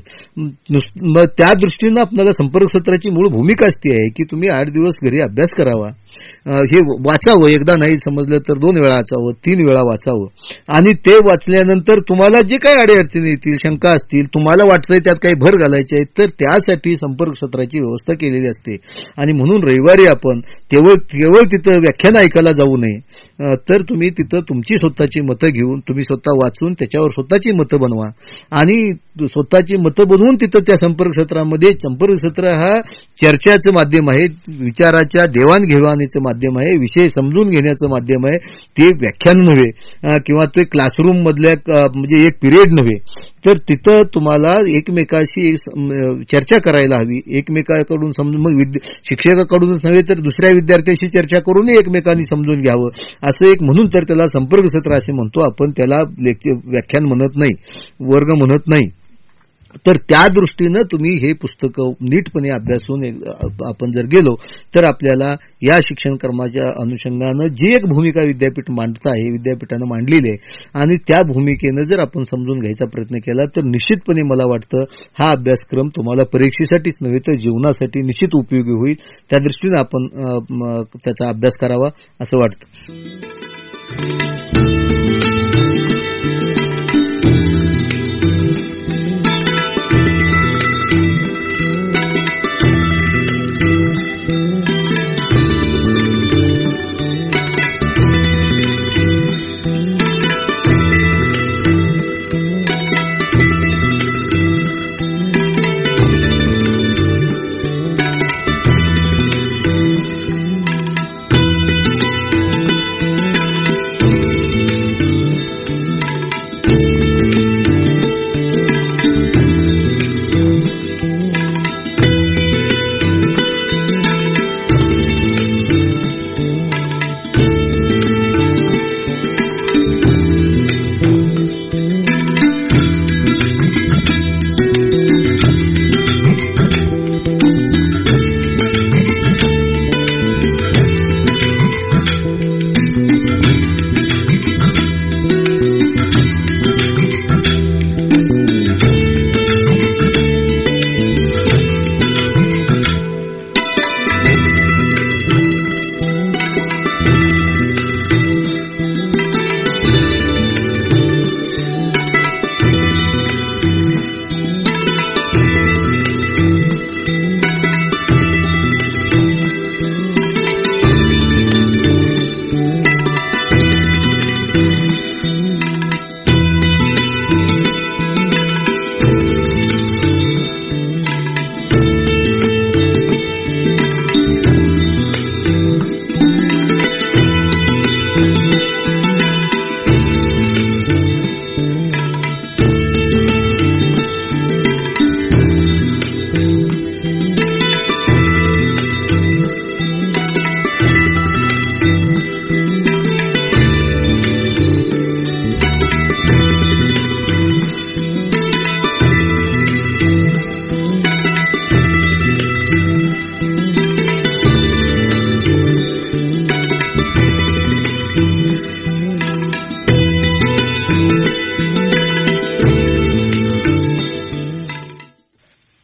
मग त्या दृष्टीनं आपल्याला संपर्क सत्राची मूळ भूमिका असती आहे की तुम्ही 8 दिवस घरी अभ्यास करावा, हे वाचावं, एकदा नाही समजलं तर 2 वेळा वाचावं, 3 वेळा वाचावं, आणि ते वाचल्यानंतर तुम्हाला जे काही अडीअडचणी येतील, शंका असतील, तुम्हाला वाटतंय त्यात काही भर घालायचे आहे तर त्यासाठी संपर्क सत्राची व्यवस्था केलेली असते. आणि म्हणून रविवारी आपण केवळ तिथं व्याख्यान ऐकायला जाऊ नये, तर तुम्ही तिथं तुमची स्वतःची मतं घेऊन, तुम्ही स्वतः वाचून त्याच्यावर स्वतःची मतं बनवा आणि स्वतःची मतं बनवून तिथं त्या संपर्क सत्रामध्ये, संपर्क सत्र हा चर्चाचं माध्यम आहे, विचाराच्या देवाणघेवाणीचं माध्यम आहे, विषय समजून घेण्याचं माध्यम आहे, ते व्याख्यान नव्हे किंवा ते क्लासरूम मधल्या म्हणजे एक पिरियड नव्हे. तर तिथं तुम्हाला एकमेकाशी चर्चा करायला हवी, एकमेकाकडून मग शिक्षकाकडूनच नव्हे तर दुसऱ्या विद्यार्थ्याशी चर्चा करूनही एकमेकांनी समजून घ्यावं, असं एक म्हणून तर त्याला संपर्क सत्र असे म्हणतो आपण, त्याला व्याख्यान म्हणत नाही, वर्ग म्हणत नाही. तर त्या दृष्टीनं तुम्ही हे पुस्तकं नीटपणे अभ्यासून आपण जर गेलो तर आपल्याला या शिक्षण क्रमाच्या अनुषंगानं जी एक भूमिका विद्यापीठ मांडत आहे, विद्यापीठानं मांडलेली आहे, आणि त्या भूमिकेनं जर आपण समजून घ्यायचा प्रयत्न केला तर निश्चितपणे मला वाटतं हा अभ्यासक्रम तुम्हाला परीक्षेसाठीच नव्हे तर जीवनासाठी निश्चित उपयोगी होईल. त्या दृष्टीनं आपण त्याचा अभ्यास करावा असं वाटतं.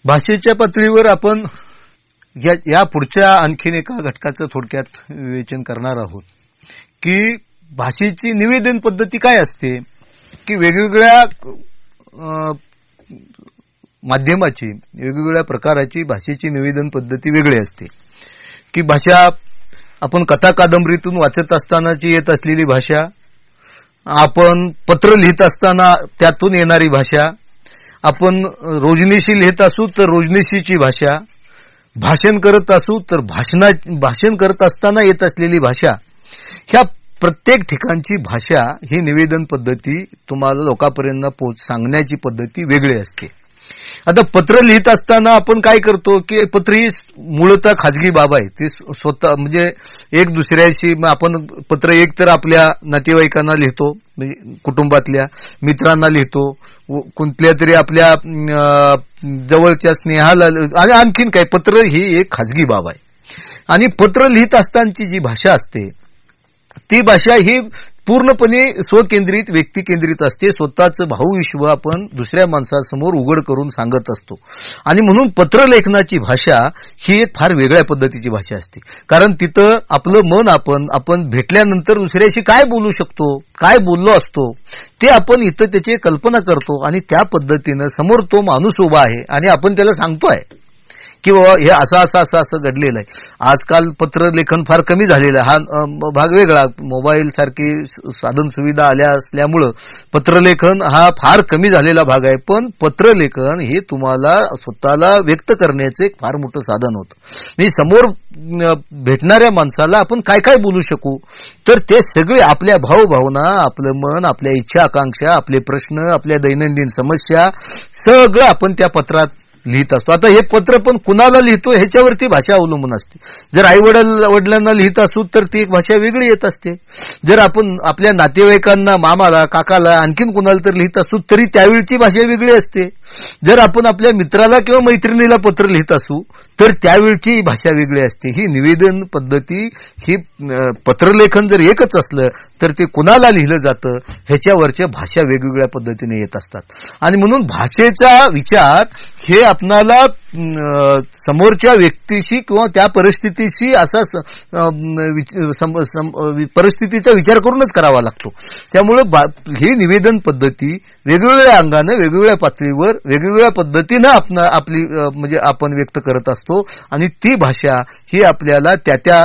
भाषेच्या पातळीवर आपण या पुढच्या आणखीन एका घटकाचं थोडक्यात विवेचन करणार आहोत की भाषेची निवेदन पद्धती काय असते, की वेगवेगळ्या माध्यमाची वेगवेगळ्या प्रकाराची भाषेची निवेदन पद्धती वेगळी असते. की भाषा आपण कथा कादंबरीतून वाचत असतानाची येत असलेली भाषा, आपण पत्र लिहित असताना त्यातून येणारी भाषा, आपण रोजनिशी लिहित असू तर रोजनिशीची भाषा, भाषण करत असू तर भाषण करत असताना येत असलेली भाषा, ह्या प्रत्येक ठिकाणची भाषा ही निवेदन पद्धती तुम्हाला लोकांपर्यंत सांगण्याची पद्धती वेगळी असते. आता पत्र लिहित असताना आपण काय करतो की पत्र ही मूळतः खाजगी बाब आहे. ती स्वतः म्हणजे एक दुसऱ्याशी आपण पत्र एक तर आपल्या नातेवाईकांना लिहितो, म्हणजे कुटुंबातल्या मित्रांना लिहितो, कुठल्या तरी आपल्या जवळच्या स्नेहाला, आणि आणखीन काय, पत्र ही एक खाजगी बाब आहे. आणि पत्र लिहित असतानाची जी भाषा असते ती भाषा ही पूर्णपणे स्वकेंद्रित व्यक्तिकेंद्रित असते. स्वतःचं भावविश्व आपण दुसऱ्या माणसासमोर उघड करून सांगत असतो. आणि म्हणून पत्रलेखनाची भाषा ही एक फार वेगळ्या पद्धतीची भाषा असते. कारण तिथं आपलं मन आपण भेटल्यानंतर दुसऱ्याशी काय बोलू शकतो, काय बोललो असतो ते आपण इथं त्याची कल्पना करतो आणि त्या पद्धतीनं समोर तो माणूस उभा आहे आणि आपण त्याला सांगतोय की बाबा हे असं घडलेलं आहे. आजकाल पत्र लेखन फार कमी झालेलं आहे. हा भाग वेगळा. मोबाईल सारखी साधन सुविधा आल्या असल्यामुळं पत्रलेखन हा फार कमी झालेला भाग आहे. पण पत्रलेखन हे तुम्हाला स्वतःला व्यक्त करण्याचं एक फार मोठं साधन होतं. म्हणजे समोर भेटणाऱ्या माणसाला आपण काय काय बोलू शकू, तर ते सगळे आपल्या भावभावना, आपलं मन, आपल्या इच्छा आकांक्षा, आपले प्रश्न, आपल्या दैनंदिन समस्या सगळं आपण त्या पत्रात लिहित असतो. आता हे पत्र पण कुणाला लिहितो ह्याच्यावरती भाषा अवलंबून असते. जर आई वडिलांना लिहित असू तर ती एक भाषा वेगळी येत असते. जर आपण आपल्या नातेवाईकांना, मामाला, काकाला, आणखीन कुणाला तर लिहित असू तरी त्यावेळची भाषा वेगळी असते. जर आपण आपल्या मित्राला किंवा मैत्रिणीला पत्र लिहित असू तर त्यावेळची भाषा वेगळी असते. ही निवेदन पद्धती, ही पत्रलेखन जर एकच असलं तर ते कुणाला लिहिलं जातं ह्याच्यावरच्या भाषा वेगवेगळ्या पद्धतीने येत असतात. आणि म्हणून भाषेचा विचार हे आपणाला समोरच्या व्यक्तीशी किंवा त्या परिस्थितीशी असा परिस्थितीचा विचार करूनच करावा लागतो. त्यामुळे ही निवेदन पद्धती वेगवेगळ्या अंगानं, वेगवेगळ्या पातळीवर, वेगवेगळ्या पद्धतीनं आपली म्हणजे आपण व्यक्त करत असतो. आणि ती भाषा ही आपल्याला त्या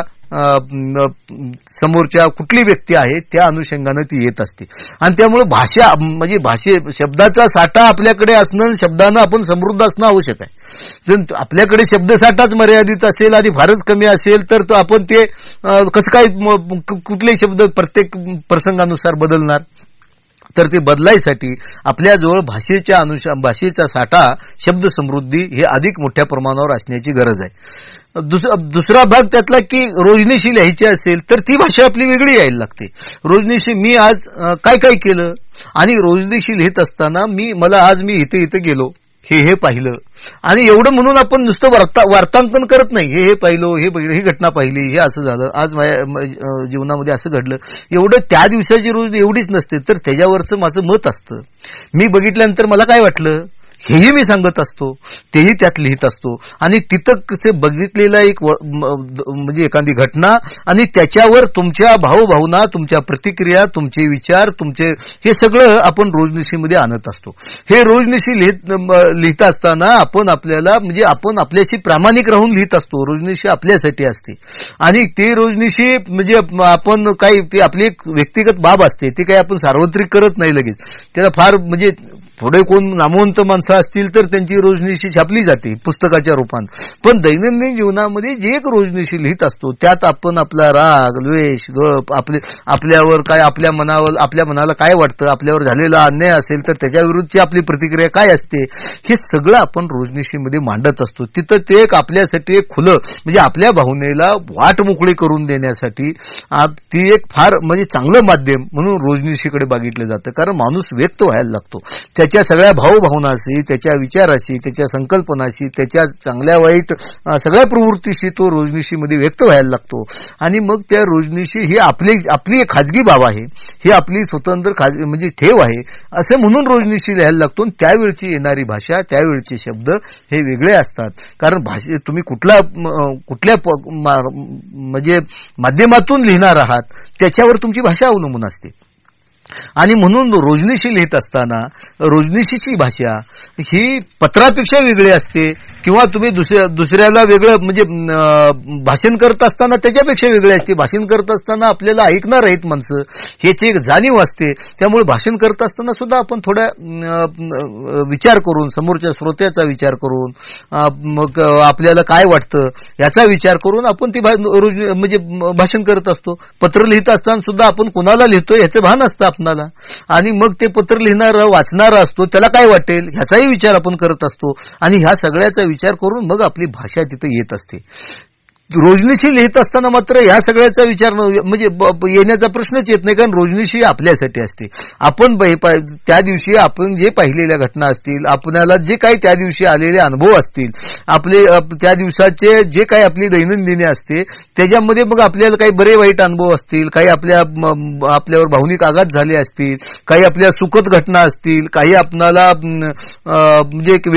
समोरच्या कुठली व्यक्ती आहे त्या अनुषंगानं ती येत असते. आणि त्यामुळे भाषा म्हणजे शब्दाचा साठा आपल्याकडे असणं, शब्दानं आपण समृद्ध असणं आवश्यक आहे. जर आपल्याकडे शब्दसाठाच मर्यादित असेल आणि फारच कमी असेल तर तो आपण ते कसं काय कुठलेही शब्द प्रत्येक प्रसंगानुसार बदलणार. तर ते बदलायसाठी आपल्याजवळ भाषेचा साठा, शब्द समृद्धी हे अधिक मोठ्या प्रमाणावर असण्याची गरज आहे. दुसरा भाग त्यातला की रोजनिशी लिहायची असेल तर ती भाषा आपली वेगळी यायला लागते. रोजनिशी मी आज काय काय केलं, आणि रोजनिशी लिहित असताना मी इथे गेलो, हे पाहिलं, आणि एवढं म्हणून आपण नुसतं वार्तांकन करत नाही. हे पाहिलं, ही घटना पाहिली, हे असं झालं, आज माझ्या जीवनामध्ये असं घडलं, एवढं त्या दिवसाची रोज एवढीच नसते. तर त्याच्यावरचं माझं मत असतं. मी बघितल्यानंतर मला काय वाटलं हेही मी सांगत असतो, तेही त्यात लिहित असतो. आणि तिथं कसे बघितलेला एक म्हणजे एखादी घटना आणि त्याच्यावर तुमच्या भावभावना, तुमच्या प्रतिक्रिया, तुमचे विचार, हे सगळं आपण रोजनिशीमध्ये आणत असतो. हे रोजनिशी लिहित असताना आपण आपल्याशी प्रामाणिक राहून लिहित असतो. रोजनिशी आपल्यासाठी असते आणि ते रोजनिशी म्हणजे आपण काही ती आपली एक व्यक्तिगत बाब असते, ती काही आपण सार्वत्रिक करत नाही लगेच. त्याला फार म्हणजे थोडे कोण नामवंत माणसं असतील तर त्यांची रोजनिशी छापली जाते पुस्तकाच्या रूपात. पण दैनंदिन जीवनामध्ये जे एक रोजनिशी लिहित असतो त्यात आपण आपला राग, द्वेष, गप, आपल्यावर काय, आपल्या मनाला काय वाटतं, आपल्यावर झालेला अन्याय असेल तर त्याच्या विरुद्धची आपली प्रतिक्रिया काय असते, हे सगळं आपण रोजनिशीमध्ये मांडत असतो. तिथं ते एक आपल्यासाठी एक खुलं म्हणजे आपल्या भावनेला वाट मोकळी करून देण्यासाठी ती एक फार म्हणजे चांगलं माध्यम म्हणून रोजनिशीकडे बघितलं जातं. कारण माणूस व्यक्त व्हायला लागतो, त्याच्या सगळ्या भावभावना असेल, त्याच्या विचाराशी, त्याच्या संकल्पनाशी, त्याच्या चांगल्या वाईट सगळ्या प्रवृत्तीशी तो रोजनिशीमध्ये व्यक्त व्हायला लागतो. आणि मग त्या रोजनिशी ही आपली एक खाजगी बाब आहे, ही आपली स्वतंत्र म्हणजे ठेव आहे असं म्हणून रोजनिशी लिहायला लागतो. त्यावेळची येणारी भाषा, त्यावेळचे शब्द हे वेगळे असतात. कारण तुम्ही कुठल्या म्हणजे माध्यमातून लिहिणार आहात त्याच्यावर तुमची भाषा अवलंबून असते. आणि म्हणून रोजनिशी लिहित असताना रोजनिशीची भाषा ही पत्रापेक्षा वेगळी असते, किंवा तुम्ही दुसऱ्याला वेगळं म्हणजे भाषण करत असताना त्याच्यापेक्षा वेगळी असते. भाषण करत असताना आपल्याला ऐकणार आहेत माणसं ह्याची एक जाणीव असते. त्यामुळे भाषण करत असताना सुद्धा आपण थोडा विचार करून, समोरच्या श्रोत्याचा विचार करून, मग आपल्याला काय वाटतं याचा विचार करून आपण ती म्हणजे भाषण करत असतो. पत्र लिहित असताना सुद्धा आपण कोणाला लिहितोय ह्याचं भान असतं आपणाला. आणि मग ते पत्र लिहिणारा वाचणारा असतो, त्याला काय वाटेल ह्याचाही विचार आपण करत असतो. आणि ह्या सगळ्याचा विचार करून मग आपली भाषा तिथे येत असते. रोजनिशी लिहित असताना मात्र या सगळ्याचा विचार म्हणजे येण्याचा प्रश्नच येत नाही, कारण रोजनिशी आपल्यासाठी असते. आपण त्या दिवशी आपण जे पाहिलेल्या घटना असतील, आपल्याला जे काही त्या दिवशी आलेले अनुभव असतील, आपले त्या दिवसाचे जे काही आपली दैनंदिनी असते त्याच्यामध्ये मग आपल्याला काही बरे वाईट अनुभव असतील, काही आपल्यावर भावनिक आघात झाले असतील, काही आपल्या सुखद घटना असतील, काही आपणाला म्हणजे एक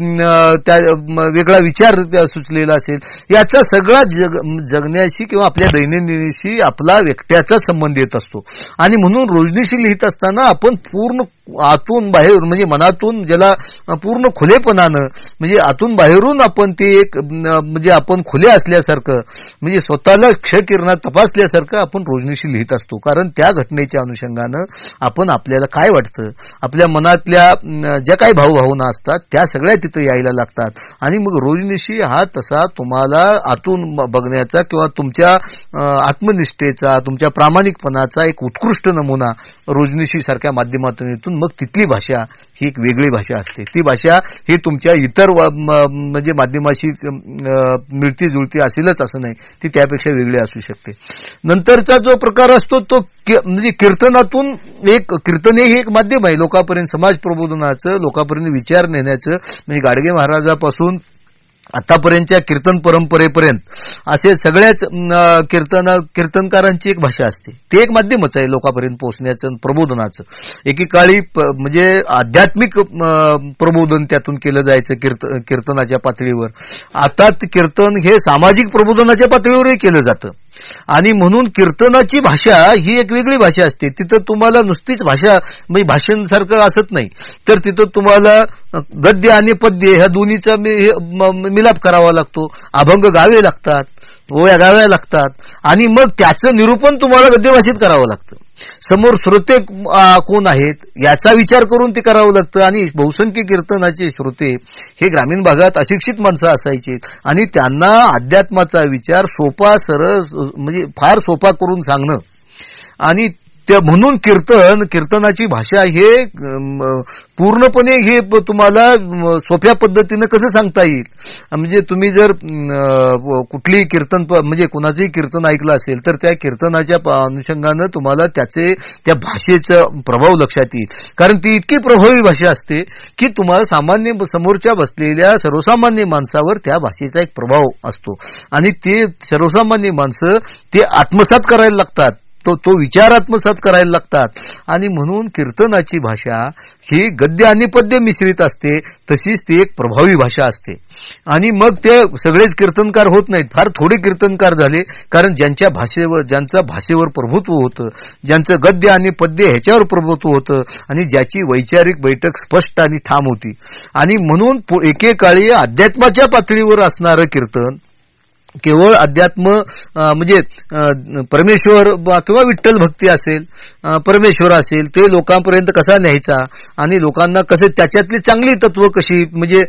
वेगळा विचार सुचलेला असेल. याचा सगळा जगण्याशी किंवा आपल्या दैनंदिनीशी आपला एकट्याचा संबंध येत असतो. आणि म्हणून रोजनिशी लिहित असताना आपण पूर्ण आतून बाहेर म्हणजे मनातून ज्याला पूर्ण खुलेपणानं म्हणजे आतून बाहेरून आपण ते एक म्हणजे आपण खुले असल्यासारखं म्हणजे स्वतःला क्षकिरणात तपासल्यासारखं आपण रोजनिशी लिहित असतो. कारण त्या घटनेच्या अनुषंगानं आपण आपल्याला काय वाटतं, आपल्या मनातल्या ज्या काही भावभावना असतात त्या सगळ्या तिथं यायला लागतात. आणि मग रोजनिशी हा तसा तुम्हाला आतून बघण्याचा किंवा तुमच्या आत्मनिष्ठेचा, तुमच्या प्रामाणिकपणाचा एक उत्कृष्ट नमुना रोजनिशी सारख्या माध्यमातून येतून मग तिथली भाषा ही एक वेगळी भाषा असते. ती भाषा ही तुमच्या इतर म्हणजे माध्यमाशी मिळती जुळती असेलच असं नाही, ती त्यापेक्षा वेगळी असू शकते. नंतरचा जो प्रकार असतो तो म्हणजे कीर्तनातून कीर्तने हे एक माध्यम आहे लोकांपर्यंत समाज प्रबोधनाचं, लोकांपर्यंत विचार नेण्याचं. म्हणजे गाडगे महाराजापासून आतापर्यंतच्या कीर्तन परंपरेपर्यंत असे सगळ्याच कीर्तनकारांची एक भाषा असते. ते एक माध्यमच आहे लोकांपर्यंत पोहोचण्याचं, प्रबोधनाचं. एकेकाळी म्हणजे आध्यात्मिक प्रबोधन त्यातून केलं जायचं कीर्तनाच्या पातळीवर. आता कीर्तन हे सामाजिक प्रबोधनाच्या पातळीवरही केलं जातं. आणि म्हणून कीर्तनाची भाषा ही एक वेगळी भाषा असते. तिथं तुम्हाला नुसतीच भाषा म्हणजे भाषण सारखं असत नाही, तर तिथं तुम्हाला गद्य आणि पद्य ह्या दोन्हीचा मिलाप करावा लागतो. अभंग गावे लागतात, ओव्या गाव्या लागतात, आणि मग त्याचं निरूपण तुम्हाला गद्यभाषेत करावं लागतं. समोर श्रोते कोण आहेत याचा विचार करून ते करावं लागतं. आणि बहुसंख्य कीर्तनाचे श्रोते हे ग्रामीण भागात अशिक्षित माणसं असायची आणि त्यांना अध्यात्माचा विचार सोपा सरळ म्हणजे फार सोपा करून सांगणं. आणि म्हणून कीर्तनाची भाषा हे पूर्णपणे हे तुम्हाला सोप्या पद्धतीनं कसं सांगता येईल. म्हणजे तुम्ही जर कुठलीही कीर्तन म्हणजे कुणाचंही कीर्तन ऐकलं असेल तर त्या कीर्तनाच्या अनुषंगानं तुम्हाला त्या भाषेचा प्रभाव लक्षात येईल. कारण ती इतकी प्रभावी भाषा असते की तुम्हाला सामान्य समोरच्या बसलेल्या सर्वसामान्य माणसावर त्या भाषेचा एक प्रभाव असतो. आणि ते सर्वसामान्य माणसं ते आत्मसात करायला लागतात, तो विचार आत्मसात करायला लागतात. आणि म्हणून कीर्तनाची भाषा ही गद्य आणि पद्य मिश्रित असते, तशीच ती एक प्रभावी भाषा असते. आणि मग ते सगळेच कीर्तनकार होत नाहीत, फार थोडे कीर्तनकार झाले. कारण ज्यांचं भाषेवर प्रभुत्व होतं, ज्यांचं गद्य आणि पद्य ह्याच्यावर प्रभुत्व होतं आणि ज्याची वैचारिक बैठक स्पष्ट आणि ठाम होती. आणि म्हणून एकेकाळी अध्यात्माच्या पातळीवर असणारं कीर्तन केवळ अध्यात्म म्हणजे परमेश्वर किंवा विठ्ठल भक्ती असेल, परमेश्वर असेल, ते लोकांपर्यंत कसा न्यायचा आणि लोकांना कसे त्याच्यातली चांगली तत्व कशी म्हणजे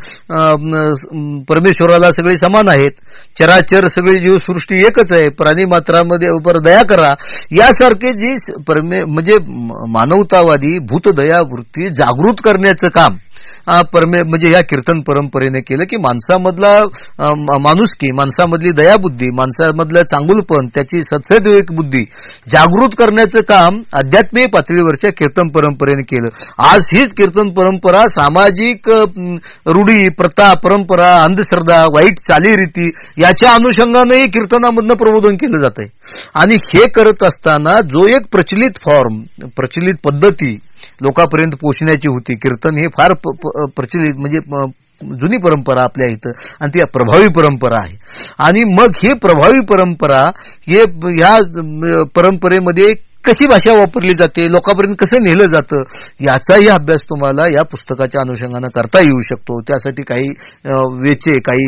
परमेश्वराला सगळे समान आहेत, चराचर सगळी जीवसृष्टी एकच आहे, प्राणी मात्रामध्ये दया करा, यासारखे जी म्हणजे मानवतावादी भूतदया वृत्ती जागृत करण्याचं काम म्हणजे या कीर्तन परंपरेने केलं. की माणसामधला माणुसकी, माणसामधली दयाबुद्धी, माणसामधलं चांगुलपण, त्याची सत्सद्विवेक बुद्धी जागृत करण्याचं काम आध्यात्मिक पातळीवरच्या कीर्तन परंपरेने केलं. आज हीच कीर्तन परंपरा सामाजिक रूढी, प्रथा, परंपरा, अंधश्रद्धा, वाईट चालीरीती याच्या अनुषंगानेही कीर्तनामधनं प्रबोधन केलं जात आहे. आणि हे करत असताना जो एक प्रचलित फॉर्म, प्रचलित पद्धती लोकांपर्यंत पोहोचण्याची होती, कीर्तन हे फार प्रचलित म्हणजे जुनी परंपरा आपल्या इथं, आणि ती प्रभावी परंपरा आहे. आणि मग हे प्रभावी परंपरा ह्या परंपरेमध्ये कशी भाषा वापरली जाते, लोकांपर्यंत कसं नेलं जातं, याचाही अभ्यास तुम्हाला या पुस्तकाच्या अनुषंगानं करता येऊ शकतो. त्यासाठी काही वेचे, काही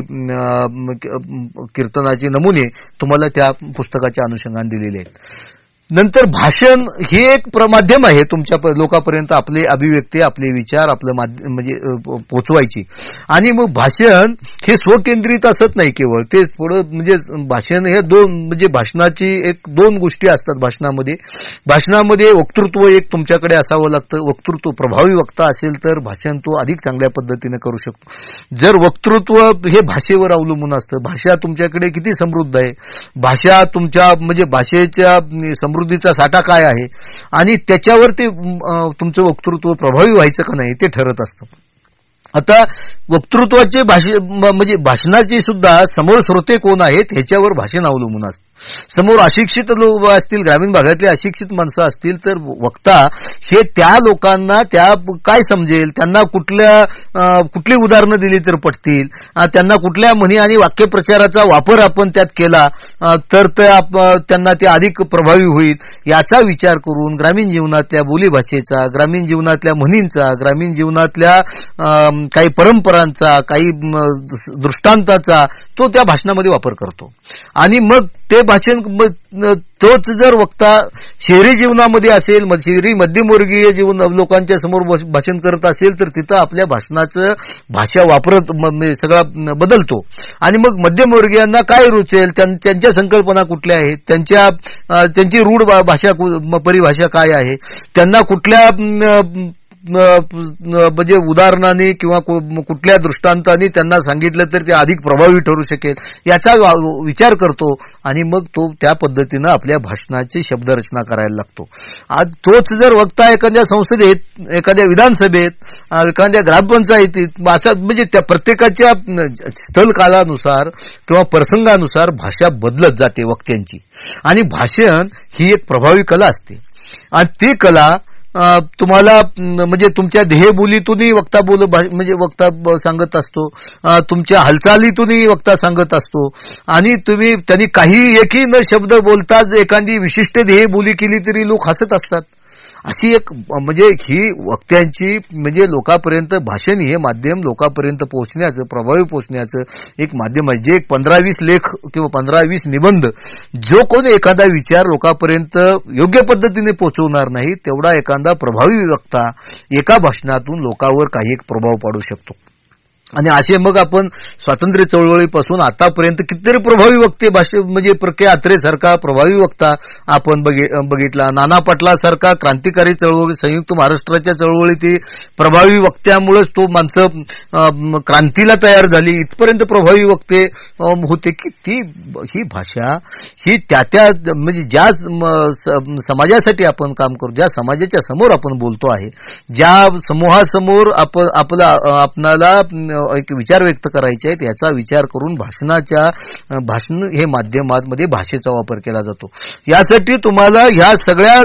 कीर्तनाचे नमुने तुम्हाला त्या पुस्तकाच्या अनुषंगाने दिलेले आहेत. नंतर भाषण हे एक माध्यम आहे तुमच्या लोकांपर्यंत आपले अभिव्यक्ती, आपले विचार, आपलं म्हणजे पोचवायची. आणि मग भाषण हे स्वकेंद्रित असत नाही केवळ, ते थोडं म्हणजे भाषण हे म्हणजे भाषणाची दोन गोष्टी असतात भाषणामध्ये वक्तृत्व एक तुमच्याकडे असावं लागतं. वक्तृत्व प्रभावी वक्ता असेल तर भाषण तो अधिक चांगल्या पद्धतीने करू शकतो. जर वक्तृत्व हे भाषेवर अवलंबून असतं, भाषा तुमच्याकडे किती समृद्ध आहे, भाषा तुमच्या म्हणजे भाषेच्या समृद्धीचा साठा काय आहे, आणि त्याच्यावर ते तुमचं वक्तृत्व प्रभावी व्हायचं का नाही ते ठरत असतं. आता वक्तृत्वाचे म्हणजे भाषणाचे सुद्धा समोर श्रोते कोण आहेत ह्याच्यावर भाषण अवलंबून असतं. समोर अशिक्षित लोक असतील, ग्रामीण भागातले अशिक्षित माणसं असतील तर वक्ता हे त्या लोकांना त्या काय समजेल, त्यांना कुठली उदाहरणं दिली तर पटतील, त्यांना कुठल्या म्हणी आणि वाक्यप्रचाराचा वापर आपण त्यात केला तर त्यांना ते अधिक प्रभावी होईल याचा विचार करून ग्रामीण जीवनातल्या बोलीभाषेचा, ग्रामीण जीवनातल्या म्हणींचा, ग्रामीण जीवनातल्या काही परंपरांचा, काही दृष्टांताचा तो त्या भाषणामध्ये वापर करतो. आणि मग ते भाषण तोच जर वक्ता शहरी जीवनामध्ये असेल, शहरी मध्यमवर्गीय जीवन लोकांच्या समोर भाषण करत असेल तर तिथं आपल्या भाषणाचं भाषा वापरत सगळा बदलतो. आणि मग मध्यमवर्गीयांना काय रुचेल, त्यांच्या संकल्पना कुठल्या आहेत, त्यांची रूढ भाषा परिभाषा काय आहे, त्यांना कुठल्या म्हणजे उदाहरणाने किंवा कुठल्या दृष्टांताने त्यांना सांगितलं तर ते अधिक प्रभावी ठरू शकेल याचा विचार करतो. आणि मग तो त्या पद्धतीनं आपल्या भाषणाची शब्दरचना करायला लागतो. आज तोच जर वक्ता एखाद्या संसदेत, एखाद्या विधानसभेत, एखाद्या ग्रामपंचायतीत असं म्हणजे त्या प्रत्येकाच्या स्थलकालानुसार किंवा प्रसंगानुसार भाषा बदलत जाते वक्त्यांची. आणि भाषण ही एक प्रभावी कला असते. आणि ती कला तुम्हाला म्हणजे तुमच्या ध्येयबोलीतूनही वक्ता म्हणजे वक्ता सांगत असतो, तुमच्या हालचालीतूनही वक्ता सांगत असतो. आणि तुम्ही त्यांनी काही एकही न शब्द बोलताच एखादी विशिष्ट ध्येयबोली केली तरी लोक हसत असतात. अशी एक म्हणजे ही वक्त्यांची म्हणजे लोकांपर्यंत भाषण हे माध्यम लोकांपर्यंत पोहोचण्याचं, प्रभावी पोहोचण्याचं एक माध्यम आहे. जे 15-20 लेख किंवा 15-20 निबंध जो कोणी एखादा विचार लोकांपर्यंत योग्य पद्धतीने पोहोचवणार नाही तेवढा एखादा प्रभावी वक्ता एका भाषणातून लोकांवर काही एक प्रभाव पाडू शकतो. आणि असे मग आपण स्वातंत्र्य चळवळीपासून आतापर्यंत कितीतरी प्रभावी वक्ते म्हणजे प्रके आत्रे सारखा प्रभावी वक्ता आपण बघितला, नाना पाटला सारखा क्रांतिकारी चळवळी, संयुक्त महाराष्ट्राच्या चळवळीत प्रभावी वक्त्यामुळेच तो माणसं क्रांतीला तयार झाली, इथपर्यंत प्रभावी वक्ते होते. की ही भाषा ही त्या म्हणजे ज्या समाजासाठी आपण काम करू, ज्या समाजाच्या समोर आपण बोलतो आहे, ज्या समूहासमोर आपणाला एक विचार व्यक्त करायचे आहेत याचा विचार करून भाषण हे माध्यमांमध्ये भाषेचा वापर केला जातो. यासाठी तुम्हाला ह्या सगळ्या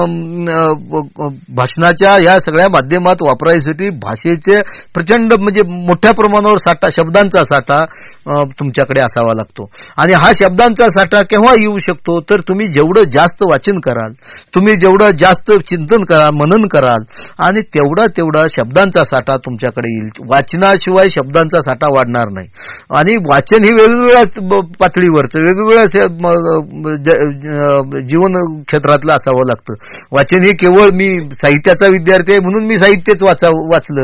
भाषणाच्या या सगळ्या माध्यमात वापरायसाठी भाषेचे प्रचंड म्हणजे मोठ्या प्रमाणावर साठा, शब्दांचा साठा तुमच्याकडे असावा लागतो. आणि हा शब्दांचा साठा केव्हा येऊ शकतो तर तुम्ही जेवढं जास्त वाचन कराल, तुम्ही जेवढं जास्त चिंतन कराल, मनन कराल, आणि तेवढा शब्दांचा साठा तुमच्याकडे येईल. वाचनाशिवाय शब्दांचा साठा वाढणार नाही. आणि वाचन ही वेगवेगळ्या पातळीवरचं, वेगवेगळ्या जीवन क्षेत्रातलं असावं लागतं. वाचन हे केवळ मी साहित्याचा विद्यार्थी आहे म्हणून मी साहित्यच वाचलं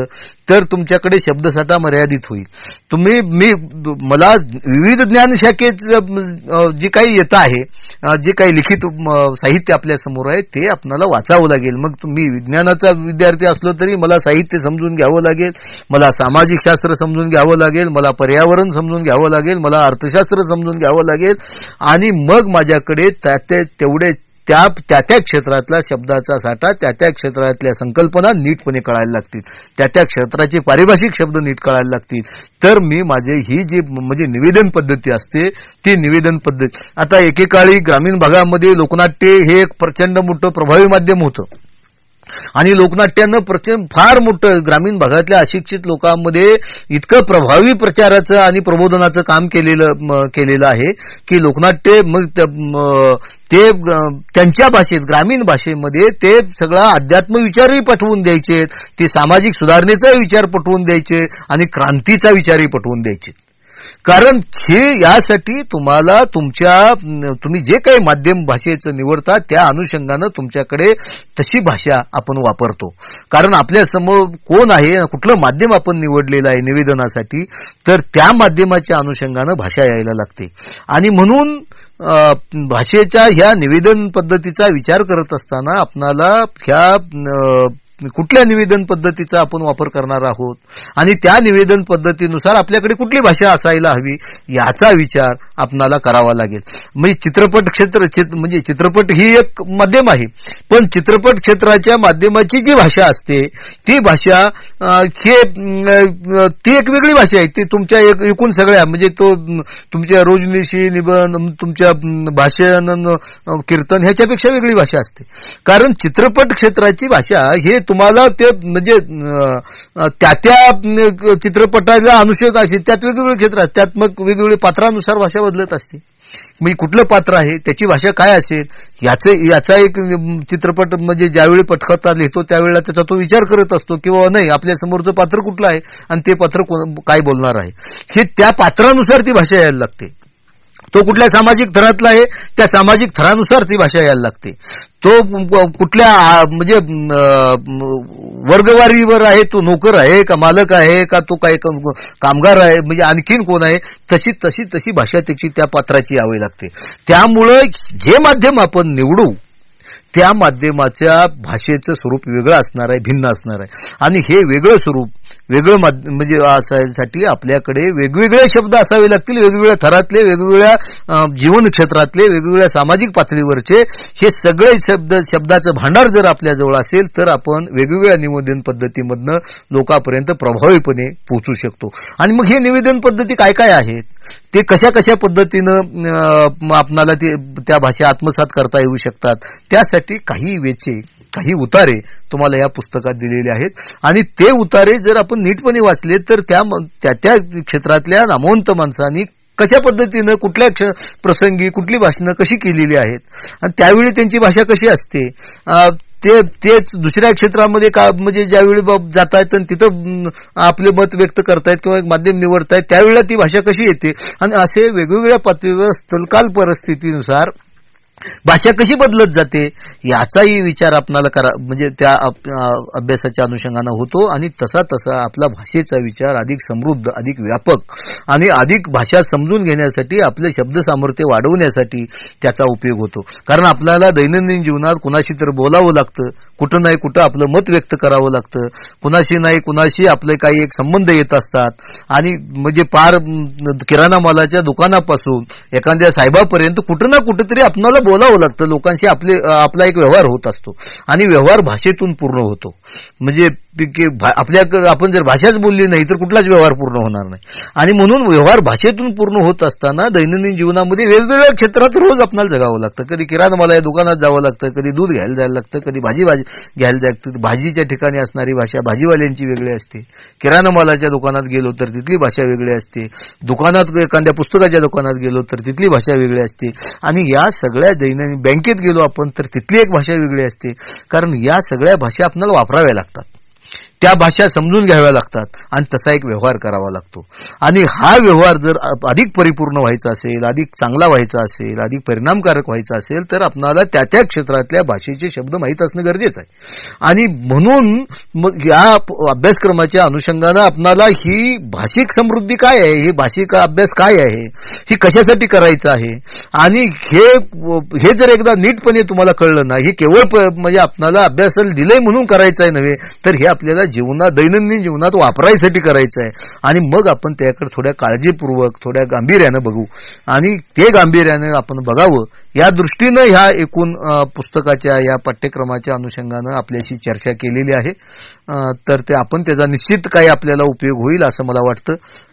तर तुमच्याकडे शब्दसाठा मर्यादित होईल. मला विविध ज्ञान शाखेचं जे काही येत आहे, जे काही लिखित साहित्य आपल्या समोर आहे ते आपल्याला वाचावं लागेल. मग तुम्ही विज्ञानाचा विद्यार्थी असलो तरी मला साहित्य समजून घ्यावं लागेल, मला सामाजिक शास्त्र समजून घ्यावं लागेल, मला पर्यावरण समजून घ्यावं लागेल, मला अर्थशास्त्र समजून घ्यावं लागेल, आणि मग माझ्याकडे तेवढे त्या क्षेत्रातला शब्दाचा साठा, त्या क्षेत्रातल्या संकल्पना नीटपणे कळायला लागतील, त्या क्षेत्राचे पारिभाषिक शब्द नीट कळायला लागतील. तर मी माझे ही जी म्हणजे निवेदन पद्धती असते ती निवेदन पद्धती, आता एकेकाळी ग्रामीण भागामध्ये लोकनाट्य हे एक प्रचंड मोठं प्रभावी माध्यम होतं, आणि लोकनाट्यानं फार मोठं ग्रामीण भागातल्या अशिक्षित लोकांमध्ये इतकं प्रभावी प्रचाराचं आणि प्रबोधनाचं काम केलेलं आहे की लोकनाट्य मग ते त्यांच्या भाषेत, ग्रामीण भाषेमध्ये ते सगळा अध्यात्म विचारही पटवून द्यायचे, ते सामाजिक सुधारणेचा विचार पटवून द्यायचे आणि क्रांतीचा विचारही पटवून द्यायचे. कारण हे यासाठी तुम्ही जे काही माध्यम भाषेचं निवडता त्या अनुषंगानं तुमच्याकडे तशी भाषा आपण वापरतो. कारण आपल्या समोर कोण आहे, कुठलं माध्यम आपण निवडलेलं आहे निवेदनासाठी, तर त्या माध्यमाच्या अनुषंगानं भाषा यायला लागते. आणि म्हणून भाषेच्या ह्या निवेदन पद्धतीचा विचार करत असताना आपणाला ह्या कुठल्या निवेदन पद्धतीचा आपण वापर करणार आहोत आणि त्या निवेदन पद्धतीनुसार आपल्याकडे कुठली भाषा असायला हवी याचा विचार आपणाला करावा लागेल. म्हणजे चित्रपट क्षेत्र म्हणजे चित्रपट ही एक माध्यम आहे, पण चित्रपट क्षेत्राच्या माध्यमाची जी भाषा असते ती भाषा ती एक वेगळी भाषा आहे. ती तुमच्या एकूण सगळ्या म्हणजे तो तुमच्या रोजनिशी निबंध, तुमच्या भाषण, कीर्तन ह्याच्यापेक्षा वेगळी भाषा असते. कारण चित्रपट क्षेत्राची भाषा हे तुम्हाला ते म्हणजे त्या चित्रपटाला अनुषंग असेल, त्यात वेगवेगळे क्षेत्र असतात, त्यात मग वेगवेगळे पात्रानुसार भाषा बदलत असते. म्हणजे कुठलं पात्र आहे त्याची भाषा काय असेल याचा एक चित्रपट म्हणजे ज्यावेळी पटकथा लिहितो त्यावेळेला त्याचा तो विचार करत असतो किंवा नाही आपल्या समोरचं पात्र कुठलं आहे आणि ते पात्र काय बोलणार आहे, हे त्या पात्रानुसार ती भाषा यायला लागते. तो कुठल्या सामाजिक थरातला आहे त्या सामाजिक थरानुसार ती भाषा यायला लागते. तो कुठल्या म्हणजे वर्गवारीवर आहे, तो नोकर आहे का मालक आहे का तो काय कामगार आहे म्हणजे आणखीन कोण आहे, तशी भाषा त्याची त्या पात्राची यावी लागते. त्यामुळं जे माध्यम आपण निवडू त्या माध्यमाच्या भाषेचं स्वरूप वेगळं असणार आहे, भिन्न असणार आहे. आणि हे वेगळं स्वरूप वेगळं म्हणजे असायसाठी आपल्याकडे वेगवेगळे शब्द असावे लागतील, वेगवेगळ्या थरातले, वेगवेगळ्या जीवन क्षेत्रातले, वेगवेगळ्या सामाजिक पातळीवरचे हे सगळे शब्दाचं भांडार जर आपल्याजवळ असेल तर आपण वेगवेगळ्या निवेदन पद्धतीमधनं लोकांपर्यंत प्रभावीपणे पोहोचू शकतो. आणि मग हे निवेदन पद्धती काय काय आहेत, ते कशा कशा पद्धतीनं आपणाला त्या भाषा आत्मसात करता येऊ शकतात, त्यासाठी काही वेचे, काही उतारे तुम्हाला या पुस्तकात दिलेले आहेत. आणि ते उतारे जर आपण नीटपणे वाचले तर त्या क्षेत्रातल्या नामवंत माणसांनी कशा पद्धतीनं कुठल्या प्रसंगी कुठली भाषणं कशी केलेली आहेत आणि त्यावेळी त्यांची भाषा कशी असते, तेच दुसऱ्या क्षेत्रामध्ये का म्हणजे ज्यावेळी जातायत आणि तिथं आपले मत व्यक्त करतायत किंवा एक माध्यम निवडतायत त्यावेळेला ती भाषा कशी येते आणि असे वेगवेगळ्या पातळीवर स्थलकाल परिस्थितीनुसार भाषा कशी बदलत जाते याचाही विचार आपल्याला म्हणजे त्या अभ्यासाच्या अनुषंगानं होतो. आणि तसा आपला भाषेचा विचार अधिक समृद्ध, अधिक व्यापक आणि अधिक भाषा समजून घेण्यासाठी, आपले शब्द सामर्थ्य वाढवण्यासाठी त्याचा उपयोग होतो. कारण आपल्याला दैनंदिन जीवनात कुणाशी तर बोलावं लागतं, कुठं नाही कुठं आपलं मत व्यक्त करावं लागतं, कुणाशी नाही कुणाशी आपले काही एक संबंध येत असतात. आणि म्हणजे पार किराणा मालाच्या दुकानापासून एखाद्या साहेबापर्यंत कुठं ना कुठंतरी आपल्याला बोलावं लागतं, लोकांशी आपला एक व्यवहार होत असतो आणि व्यवहार भाषेतून पूर्ण होतो. म्हणजे आपण जर भाषाच बोलली नाही तर कुठलाच व्यवहार पूर्ण होणार नाही. आणि म्हणून व्यवहार भाषेतून पूर्ण होत असताना दैनंदिन जीवनामध्ये वेगवेगळ्या क्षेत्रात रोज आपल्याला जगावं लागतं. कधी किराणा माला दुकानात जावं लागतं, कधी दूध घ्यायला जायला लागतं, कधी भाजी घ्यायला जायचं. भाजीच्या ठिकाणी असणारी भाषा भाजीवाल्यांची वेगळी असते, किराणा मालाच्या दुकानात गेलो तर तिथली भाषा वेगळी असते, दुकानात एखाद्या पुस्तकाच्या दुकानात गेलो तर तिथली भाषा वेगळी असते. आणि या सगळ्या दैनंदिन बँकेत गेलो आपण तर तिथली एक भाषा वेगळी असते. कारण या सगळ्या भाषा आपल्याला वापराव्या लागतात. त्या भाषा समजून घ्याव्या लागतात आणि तसा एक व्यवहार करावा लागतो. आणि हा व्यवहार जर अधिक परिपूर्ण व्हायचा असेल, अधिक चांगला व्हायचा असेल, अधिक परिणामकारक व्हायचा असेल तर आपणाला त्या त्या क्षेत्रातल्या भाषेचे शब्द माहीत असणं गरजेचं आहे. आणि म्हणून मग या अभ्यासक्रमाच्या अनुषंगानं आपणाला ही भाषिक समृद्धी काय आहे, ही भाषिक अभ्यास काय आहे, ही कशासाठी करायचं आहे, आणि हे जर एकदा नीटपणे तुम्हाला कळलं ना, हे केवळ म्हणजे आपणाला अभ्यासाला दिलंय म्हणून करायचं आहे नव्हे, तर हे आपल्याला दैनंदिन जीवनात वापरायसाठी करायचं आहे. आणि मग आपण त्याकडे थोड्या काळजीपूर्वक, थोड्या गांभीर्यानं बघू आणि ते गांभीर्यानं आपण बघावं. या दृष्टीनं ह्या एकूण पुस्तकाच्या या पाठ्यक्रमाच्या अनुषंगानं आपल्याशी चर्चा केलेली आहे. तर ते आपण त्याचा निश्चित काही आपल्याला उपयोग होईल असं मला वाटतं.